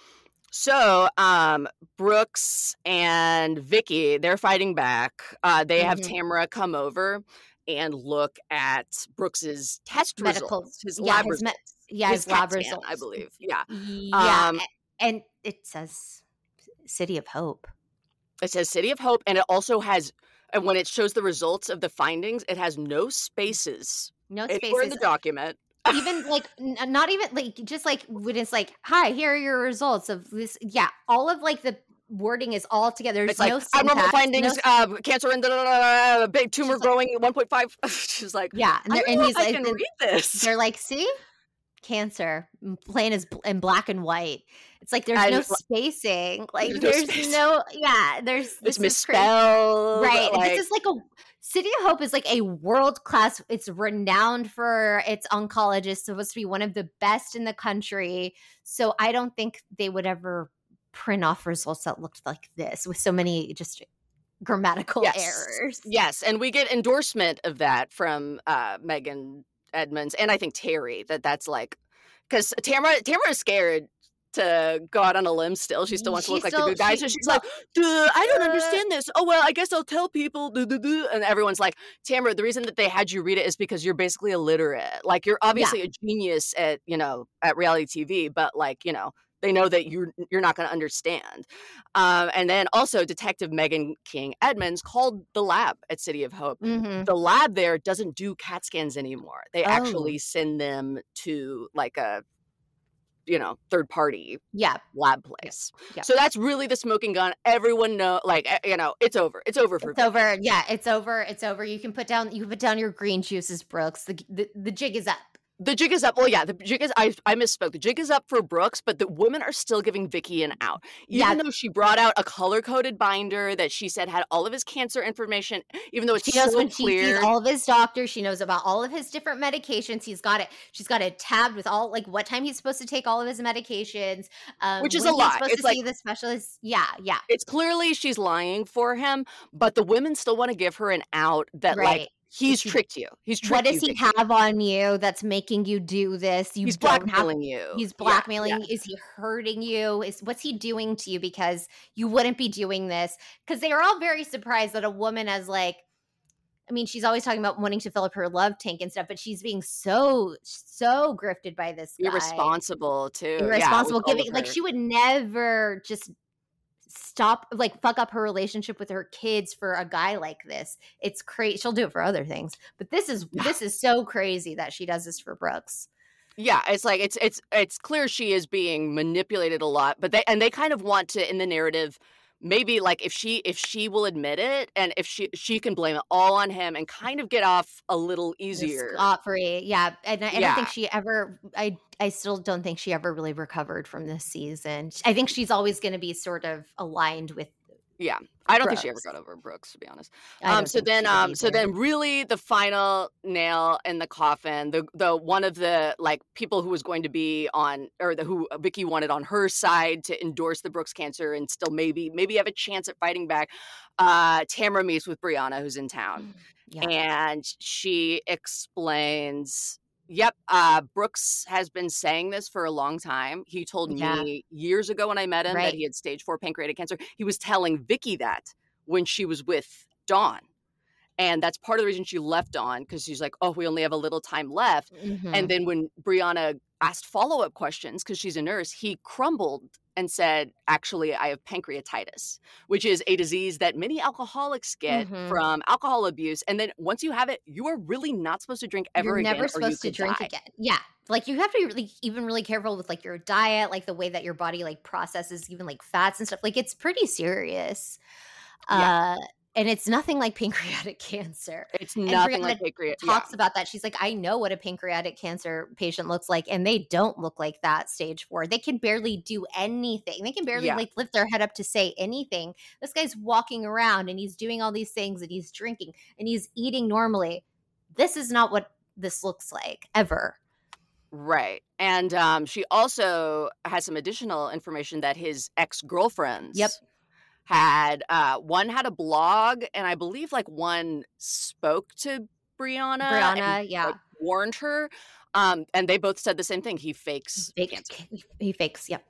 so um, Brooks and Vicky, they're fighting back. Uh, they have Mhm. Tamara come over and look at Brooks's test Medical- results, his yeah, lab his me- results, yeah, his his lab CAT scan, results. I believe. Yeah, Yeah, Um, a- and it says City of Hope. it says City of Hope, and it also has. And when it shows the results of the findings, it has no spaces No anywhere in spaces. the document. Even like n- not even like just like when it's like, hi, here are your results of this. Yeah, all of like the wording is all together. There's It's like no abnormal syntax, findings, no- uh, cancer and da, da, da, da, da, big tumor She's like- growing at one point five. She's like, yeah, and, I they're- don't and know he's if I like, can then read this. they're like, see, Cancer, m- plain as bl- in black and white. It's like there's I no just like spacing. Like there's no there's space. no yeah. There's It's this is crazy. misspelled. Right. This Like is like a City of Hope is like a world class. It's renowned for its oncologists. Supposed to be one of the best in the country. So I don't think they would ever print off results that looked like this with so many just grammatical yes, errors. yes, and we get endorsement of that from uh, Megan Edmonds, and I think Terry that that's like because Tamara Tamara is scared to go out on a limb still. She still wants to She look like the still good guy. she So she's well, like, duh, I don't uh, understand this. Oh, well, I guess I'll tell people. Duh, duh, duh. And everyone's like, Tamara, the reason that they had you read it is because you're basically illiterate. Like, you're yeah. obviously a genius at, you know, at reality T V, but like, you know, they know that you're you're not going to understand. Um, and then also Detective Megan King Edmonds called the lab at City of Hope. Mhm. The lab there doesn't do CAT scans anymore. They Oh. actually send them to like a, you know, third party Yeah. lab place. Yeah. So that's really the smoking gun. Everyone know, like, eh, you know, it's over. It's over for It's Vicky. over. Yeah, it's over. It's over. You can put down you can put down your green juices, Brooks. The the, the jig is up. The jig is up. Well, yeah, the jig is, I, I misspoke. The jig is up for Brooks, but the women are still giving Vicky an out. Even Yeah. though she brought out a color-coded binder that she said had all of his cancer information, even though it's She knows so when she clear. sees all of his doctors. She knows about all of his different medications. He's got it. She's got it tabbed with all like what time he's supposed to take all of his medications. Um, Which is when a he's lie. supposed It's to like- see the specialist. Yeah, yeah, It's clearly she's lying for him, but the women still want to give her an out that, like, right. he's She- tricked you. He's tricked What you, does he Vicky. have on you that's making you do this? You He's don't have. blackmailing you. He's Yeah, blackmailing yeah. you. Is he hurting you? Is what's he doing to you? Because you wouldn't be doing this. Because they are all very surprised that a woman as like, I mean, she's always talking about wanting to fill up her love tank and stuff, but she's being so so grifted by this guy. Irresponsible, too. Yeah, Irresponsible, with all of giving like her- she would never just stop like fuck up her relationship with her kids for a guy like this. It's crazy. She'll do it for other things, but this is Yeah. this is so crazy that she does this for Brooks. Yeah, it's like it's it's it's clear she is being manipulated a lot, but they and they kind of want to in the narrative maybe like if she if she will admit it and if she she can blame it all on him and kind of get off a little easier. Scot free, yeah. And I, I don't Yeah. think she ever. I I still don't think she ever really recovered from this season. I think she's always going to be sort of aligned with. Yeah, I don't think she ever Brooks. got over Brooks, to be honest. I Um, don't so think then, she did um, so either. then, really, the final nail in the coffin, the the one of the like people who was going to be on, or the who Vicky wanted on her side to endorse the Brooks cancer and still maybe maybe have a chance at fighting back. Uh, Tamara meets with Brianna, who's in town, Yeah. and she explains. Yep, uh, Brooks has been saying this for a long time. He told Yeah. me years ago when I met him Right. that he had stage four pancreatic cancer. He was telling Vicky that when she was with Dawn. And that's part of the reason she left Dawn, because she's like, oh, we only have a little time left. Mhm. And then when Brianna asked follow-up questions, because she's a nurse, he crumbled and said, actually, I have pancreatitis, which is a disease that many alcoholics get Mhm. from alcohol abuse. And then once you have it, you are really not supposed to drink ever You're again. never or you supposed to could drink die. again. Yeah. Like you have to be really, even really careful with like your diet, like the way that your body like processes even like fats and stuff. Like it's pretty serious. Yeah. Uh and it's nothing like pancreatic cancer. It's nothing Brianna like pancreatic. Talks about that. She's like, I know what a pancreatic cancer patient looks like, and they don't look like that stage four. They can barely do anything. They can barely Yeah. like lift their head up to say anything. This guy's walking around and he's doing all these things and he's drinking and he's eating normally. This is not what this looks like ever. Right. And um, she also has some additional information that his ex-girlfriends Yep. had. Uh, one had a blog, and I believe like one spoke to Brianna, Brianna, and yeah. like, warned her. Um, and they both said the same thing. He fakes Fake- cancer. He fakes. Yep.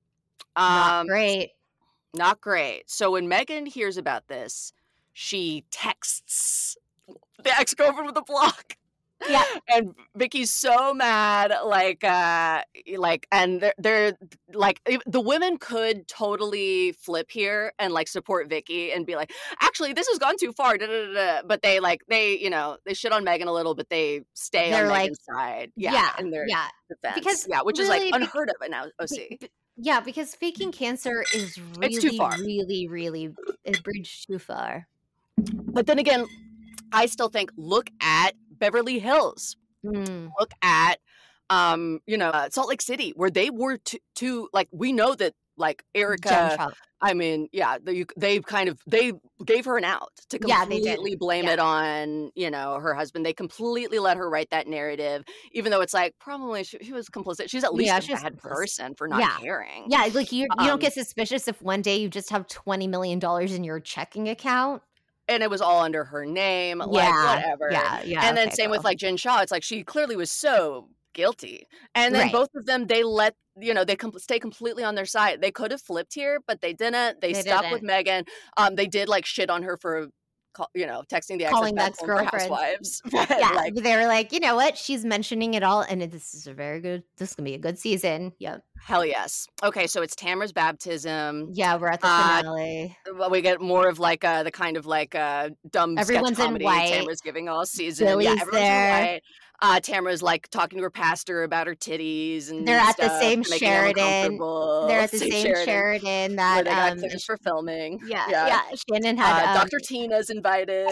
Not Um, great. Not great. So when Megan hears about this, she texts the ex-girlfriend with the blog. Yeah. And Vicky's so mad, like, uh, like, and they're, they're like, if- the women could totally flip here and like support Vicky and be like, actually, this has gone too far, da, da, da, da. But they like, they, you know, they shit on Megan a little, but they stay They're on like- Megan's side, yeah, Yeah. in their Yeah. defense, Because yeah, which is really, like bec- unheard of in O C. Be- be- Yeah, because faking cancer is really, It's too far. really, really a bridge too far. But then again, I still think, look at Beverly Hills. Mm. Look at um, you know, uh, Salt Lake City, where they were to, to like, we know that like Jen Erica, Trump. I mean, yeah, they, they kind of, they gave her an out to Yeah, they did. completely blame Yeah. it on, you know, her husband. They completely let her write that narrative, even though it's like, probably she, she was complicit. She's at least Yeah, a she was bad complicit. person for not Yeah. caring. Yeah, like you, you Um, don't get suspicious if one day you just have twenty million dollars in your checking account. And it was all under her name, like, Yeah, whatever. yeah, yeah. And then okay, same go. with like Jen Shaw. It's like she clearly was so guilty. And then Right. both of them, they let, you know, they com- stay completely on their side. They could have flipped here, but they didn't. They, They stuck didn't. with Megan. Um, they did like shit on her for, call, you know, texting the exes Calling the back home for ex-girlfriends. Housewives. Yeah, like, they were like, you know what? She's mentioning it all, and it- this is a very good. This is gonna be a good season. Yeah, hell yes. Okay, so it's Tamara's baptism. yeah. We're at the Uh, finale. Well, we get more of like uh, the kind of like uh, dumb Everyone's sketch in comedy white. Tamara's giving all season. Billy's yeah, everyone's there. in white. Uh, Tamara's like talking to her pastor about her titties and They're at the stuff same to make him Sheridan. uncomfortable. They're at the same Sheridan, Sheridan where that they got um. clearance for filming. Yeah, yeah. Shannon Uh, had um, Doctor Tina's invited.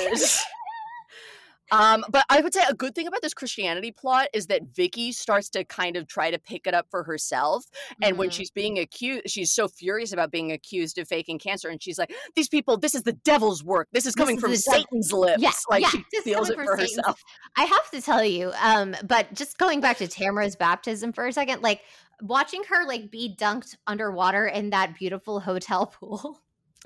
Um, but I would say a good thing about this Christianity plot is that Vicky starts to kind of try to pick it up for herself. And when mhm. she's being accused, she's so furious about being accused of faking cancer. And she's like, these people, this is the devil's work. This is This coming is from the devil- Satan's lips. Yeah, like yeah, she this is feels it coming for from Satan's- herself. I have to tell you, um, but just going back to Tamara's baptism for a second, like watching her like be dunked underwater in that beautiful hotel pool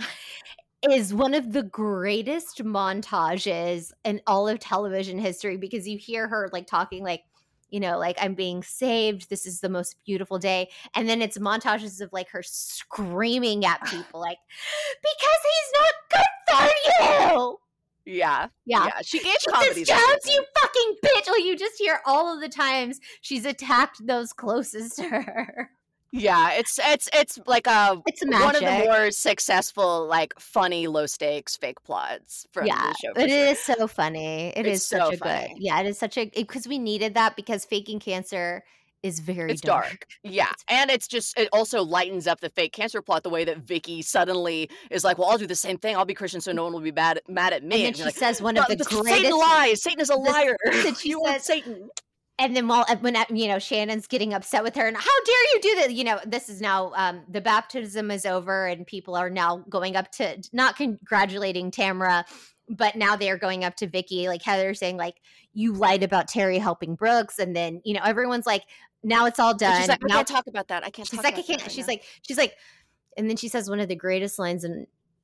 is one of the greatest montages in all of television history, because you hear her like talking like, you know, like, I'm being saved. This is the most beautiful day. And then it's montages of like her screaming at people like, because he's not good for you. Yeah. Yeah. Yeah. She gave Jesus comedy. this Jones, season. you fucking bitch. Well, you just hear all of the times she's attacked those closest to her. Yeah, it's it's it's like a It's one of the magic. more successful, like funny, low stakes fake plots from Yeah, the show. for it sure. is so funny. It It's is so such a funny. good. Yeah, it is such a because we needed that because faking cancer is very It's dark. dark. Yeah. And it's just, it also lightens up the fake cancer plot the way that Vicky suddenly is like, well, I'll do the same thing. I'll be Christian so no one will be mad, mad at me. And then And she you're like, says one "No, of the this- greatest. Satan lies. Satan is a liar. that she you are says- Satan. And then while when uh, you know Shannon's getting upset with her, and how dare you do that? You know, this is now um, the baptism is over, and people are now going up to not congratulating Tamara, but now they are going up to Vicky, like Heather saying, like, you lied about Terry helping Brooks, and then you know everyone's like, now it's all And done. she's like, I now can't talk about that. I can't she's talk like, I about that can't. right She's now." like, she's like, and then she says one of the greatest lines in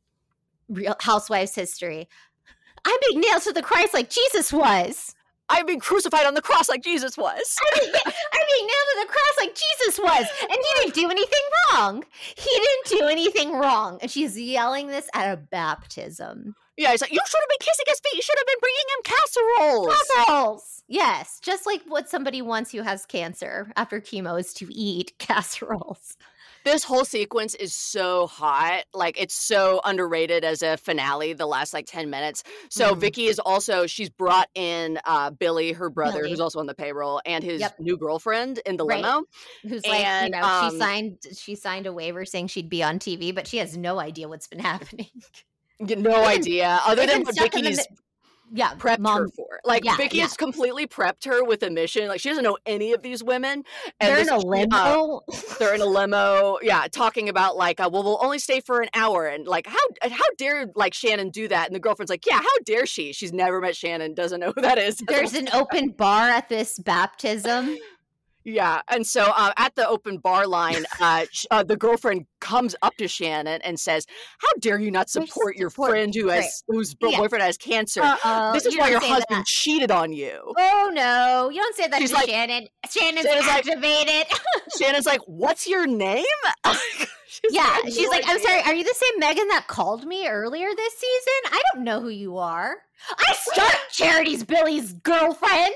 Real Housewives history. I'm being nailed to the cross like Jesus was. I'm being crucified on the cross like Jesus was. I'm being, I'm being nailed to the cross like Jesus was, and he didn't do anything wrong. He didn't do anything wrong, and she's yelling this at a baptism. Yeah, he's like, you should have been kissing his feet. You should have been bringing him casseroles. Casseroles, yes, just like what somebody wants who has cancer after chemo is to eat casseroles. This whole sequence is so hot. Like, it's so underrated as a finale, the last like ten minutes. So Mhm. Vicky is also, she's brought in uh, Billy, her brother, Billy. who's also on the payroll, and his Yep. new girlfriend in the Right. limo. Who's like, And, you know, um, she signed she signed a waiver saying she'd be on T V, but she has no idea what's been happening. You- No Even- idea, other even than what stuff in the Vicky's mi- Yeah, prepped mom. her for. Like, yeah, Vicky yeah. has completely prepped her with a mission. Like, she doesn't know any of these women. And They're in this- a uh, limo. they're in a limo, yeah, talking about like, uh, well, we'll only stay for an hour, and like, how how dare like Shannon do that? And the girlfriend's like, yeah, how dare she? She's never met Shannon, doesn't know who that is. There's an open bar at this baptism. Yeah, and so uh, at the open bar line, uh, sh- uh, the girlfriend comes up to Shannon and says, "How dare you not There's support your support, friend who right. has whose Yeah. boyfriend has cancer? Uh-oh, This is you why don't your say husband that. cheated on you." Oh no, you don't say that She's to like- Shannon. Shannon's Shannon's like- activated. Shannon's like, "What's your name?" She's yeah, like, she's "No like, I'm idea." sorry, are you the same Megan that called me earlier this season? I don't know who you are. I start Charity's Billy's girlfriend.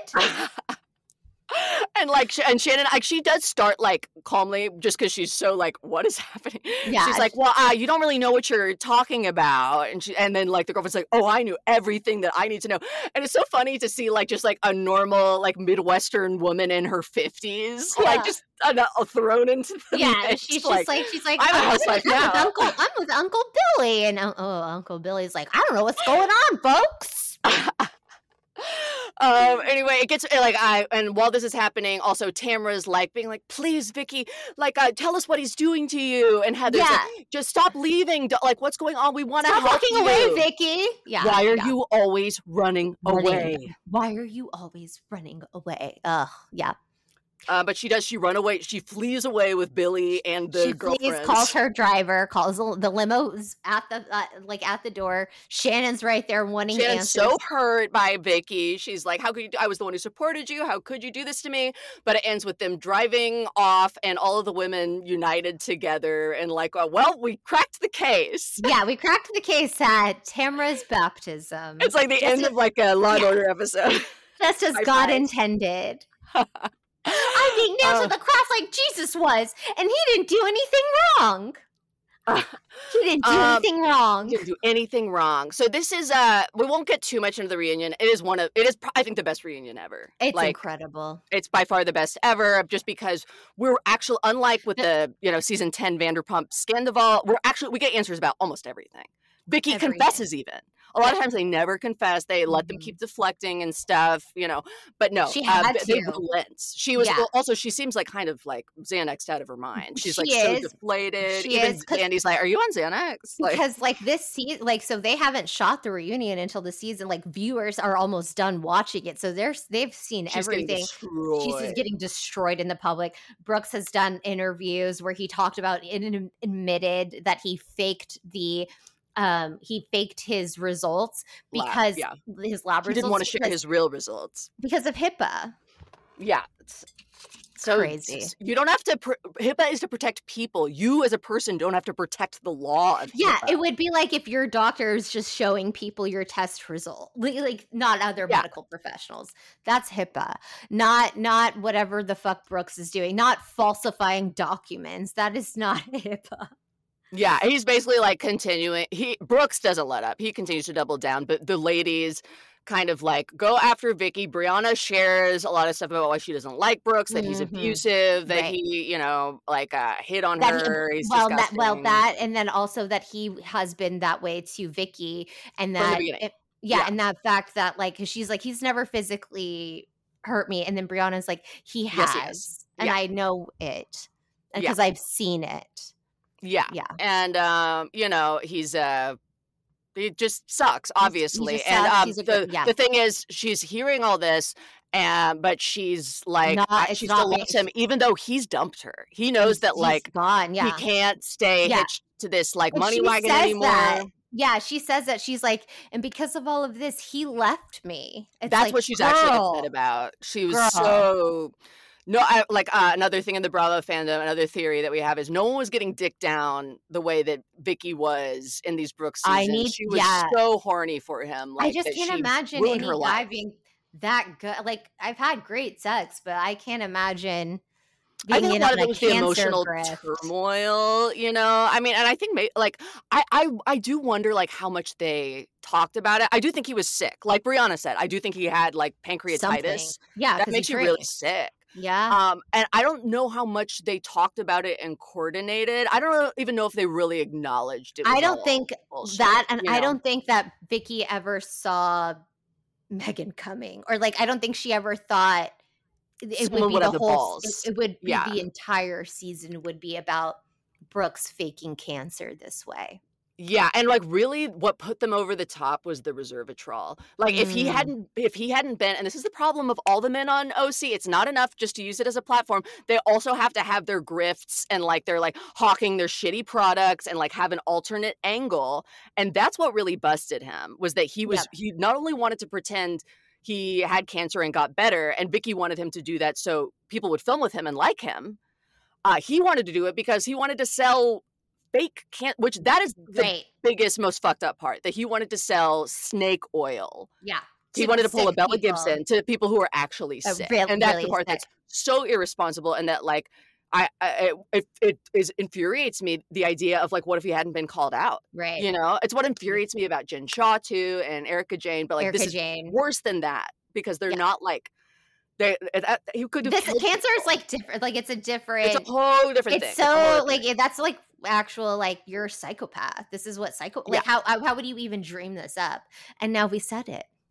And like, Sh- and Shannon, like, she does start like calmly, just because she's so like, what is happening? Yeah, She's like, well, uh, you don't really know what you're talking about, and she, and then like the girlfriend's like, oh, I knew everything that I need to know, and it's so funny to see like just like a normal like Midwestern woman in her fifties, Yeah. like just uh, uh, thrown into the yeah, mix, she's like, just like, she's like, I'm a "Oh, housewife I'm with now." Uncle, I'm with Uncle Billy, and uh, oh, Uncle Billy's like, I don't know what's going on, folks. um. Anyway, it gets like I and while this is happening, also Tamra's like being like, "Please, Vicky, like, uh, tell us what he's doing to you." And Heather's Yeah. like, "Just stop leaving. d- Like, what's going on? We want to Stop help walking you. away, Vicky. Yeah. Why are yeah. you always running Running. away?" Why are you always running away? Ugh. Yeah. Uh, but she does. She run away. She flees away with Billy and the She please girlfriends. calls her driver, calls the, the limo's at the uh, like at the door. Shannon's right there wanting Shannon's answers. so hurt by Vicky. She's like, "How could you? Do- I was the one who supported you. How could you do this to me?" But it ends with them driving off and all of the women united together and like, uh, "Well, we cracked the case." Yeah, we cracked the case at Tamra's baptism. It's like the Just end as- of like a Law and yeah. Order episode. just as High God five. intended. I'm being nailed Uh, to the cross like Jesus was, and he didn't do anything wrong. uh, He didn't do Um, anything wrong. didn't do anything wrong. So this is uh we won't get too much into the reunion. It is one of it is pro- I think the best reunion ever. It's like incredible. it's by far the best ever just because we're actually unlike with the, you know, season ten Vanderpump Scandival, we're actually we get answers about almost everything. Vicky Everything. confesses even. A lot of times they never confess. They let them Mhm. keep deflecting and stuff, you know. But no, She uh, had th- they to. relent. She was Yeah. well, also she seems like kind of like Xanaxed out of her mind. She's like She so is. deflated. She even is, 'cause- Andy's like, "Are you on Xanax?" Like, Because like this season, like so they haven't shot the reunion until the season. Like viewers are almost done watching it, so they're they've seen she's getting everything. She's destroyed. just getting destroyed in the public. Brooks has done interviews where he talked about and admitted that he faked the um he faked his results Lab, because yeah. his lab He results didn't want to share because, his real results. because of HIPAA. Yeah. It's so Crazy. s- You don't have to. Pr- HIPAA is to protect people. You as a person don't have to protect the law of Yeah, HIPAA. it would be like if your doctor is just showing people your test result, like, like not other Yeah. medical professionals. That's HIPAA, not not whatever the fuck Brooks is doing, not falsifying documents. That is not HIPAA. Yeah, he's basically like continuing. He Brooks doesn't let up. He continues to double down, but the ladies kind of like go after Vicky. Brianna shares a lot of stuff about why she doesn't like Brooks, that he's Mhm. abusive, that Right. he, you know, like uh, hit on That he- her. He's well, that, well, disgusting. that, and then also that he has been that way to Vicky, and From the that, beginning. it- yeah, Yeah. and that fact that like, because she's like, he's never physically hurt me, and then Brianna's like, he has, Yes, he has. and Yeah. I know it Yeah. because I've seen it. Yeah. Yeah. And um, you know, he's uh he just sucks, obviously. just and sucks. um He's a the, gr- yeah. the thing is she's hearing all this and but she's like Not- I- it's she not still ma- loves him even though he's dumped her. He knows that He's like gone. Yeah. he can't stay Yeah. hitched to this like And money she wagon says anymore. that. Yeah, she says that she's like, and because of all of this, he left me. It's That's like, what she's actually girl, upset about. She was girl. so no, I, like uh, another thing in the Bravo fandom, another theory that we have is no one was getting dick down the way that Vicky was in these Brooks I seasons. need- she was yeah. so horny for him. Like, I just that can't she imagine ruined any her guy life. being that good. Like, I've had great sex, but I can't imagine I being think in a lot on of it a was the cancer emotional grift. turmoil, you know. I mean, and I think may- like I, I I do wonder like how much they talked about it. I do think he was sick, like Brianna said. I do think he had like pancreatitis. Something. Yeah, That 'cause makes he you really drank. sick. Yeah. Um, and I don't know how much they talked about it and coordinated. I don't know, even know if they really acknowledged it. I was don't all think bullshit, that, and you I know? don't think that Vicky ever saw Megan coming, or like, I don't think she ever thought it it Someone would be would the have the whole, balls. it, it would be Yeah. the entire season would be about Brooks faking cancer this way. Yeah, and like really what put them over the top was the Reservatrol. Like if he Mm. hadn't if he hadn't been, and this is the problem of all the men on O C, it's not enough just to use it as a platform. They also have to have their grifts and like they're like hawking their shitty products and like have an alternate angle. And that's what really busted him was that he was Yep. he not only wanted to pretend he had cancer and got better, and Vicky wanted him to do that so people would film with him and like him. Uh, he wanted to do it because he wanted to sell fake can which that is the Right. biggest, most fucked up part, that he wanted to sell snake oil. Yeah. He wanted to pull a sick Bella people. Gibson to people who are actually Uh, sick. real- and that's really the part sick. that's so irresponsible and that like I, I it, it is infuriates me, the idea of like what if he hadn't been called out? Right. You know, it's what infuriates me about Jen Shaw too and Erica Jane, but like Erica this is Jane. worse than that because they're Yeah. not like they that, he could have This killed cancer is people. like different. Like it's a different. It's a whole different It's thing. a whole so different like thing. it- that's like actual like you're a psychopath. This is what psycho like how how how would you even dream this up? And now we said it.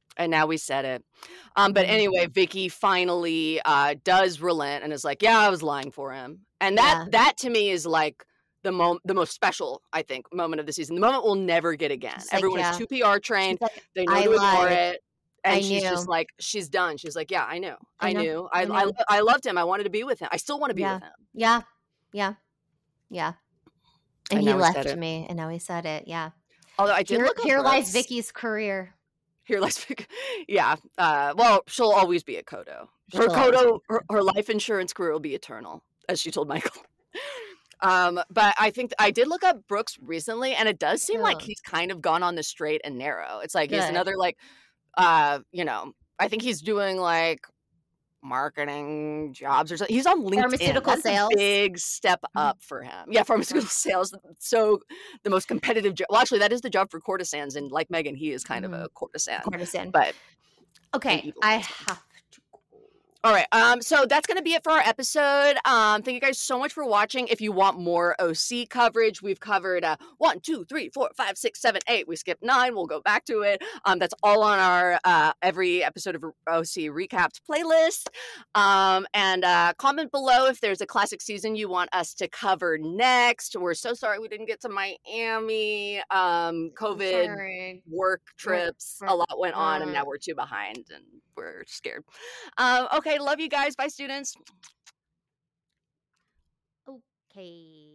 And now we said it. Um, but Mhm. anyway, Vicky finally uh, does relent and is like, "Yeah, I was lying for him." And that Yeah. that to me is like the mo- the most special, I think, moment of the season. The moment we'll never get again. She's like, Everyone is yeah. too P R She's trained. like, They know I to ignore lied. it. And I she's just knew. like, she's done. She's like, "Yeah, I knew. I I know. knew. I I I, knew. I loved him. I wanted to be with him. I still want to be Yeah. with him." Yeah. Yeah. Yeah. And And he now we said left it. me, and now he said it. Yeah. Although I did Here, look up here lies Brooks. Vicky's career. Here, let's pick. Yeah. Uh, well, she'll always be a Kodo. Her She'll always be Kodo, a her, her life insurance career will be eternal, as she told Michael. Um, but I think I did look up Brooks recently, and it does seem like Yeah. he's kind of gone on the straight and narrow. It's like he's Good. another like, uh, you know, I think he's doing like marketing jobs or something. He's on LinkedIn. Pharmaceutical That's sales. a big step Mhm. up for him. Yeah, pharmaceutical sales. So the most competitive job. Well, actually, that is the job for courtisans, and like Megan, he is kind Mhm. of a courtesan, Courtesan. but an Okay, evil I courtesan. have to go. All right. Um, so that's going to be it for our episode. Um, thank you guys so much for watching. If you want more O C coverage, we've covered uh, one, two, three, four, five, six, seven, eight. We skipped nine. We'll go back to it. Um, that's all on our uh, every episode of O C recapped playlist. Um, and uh, comment below if there's a classic season you want us to cover next. We're so sorry we didn't get to Miami. Um, COVID, Sorry. work trips, a lot went on, and now we're too behind and we're scared. Um, okay, love you guys. Bye, students. Okay.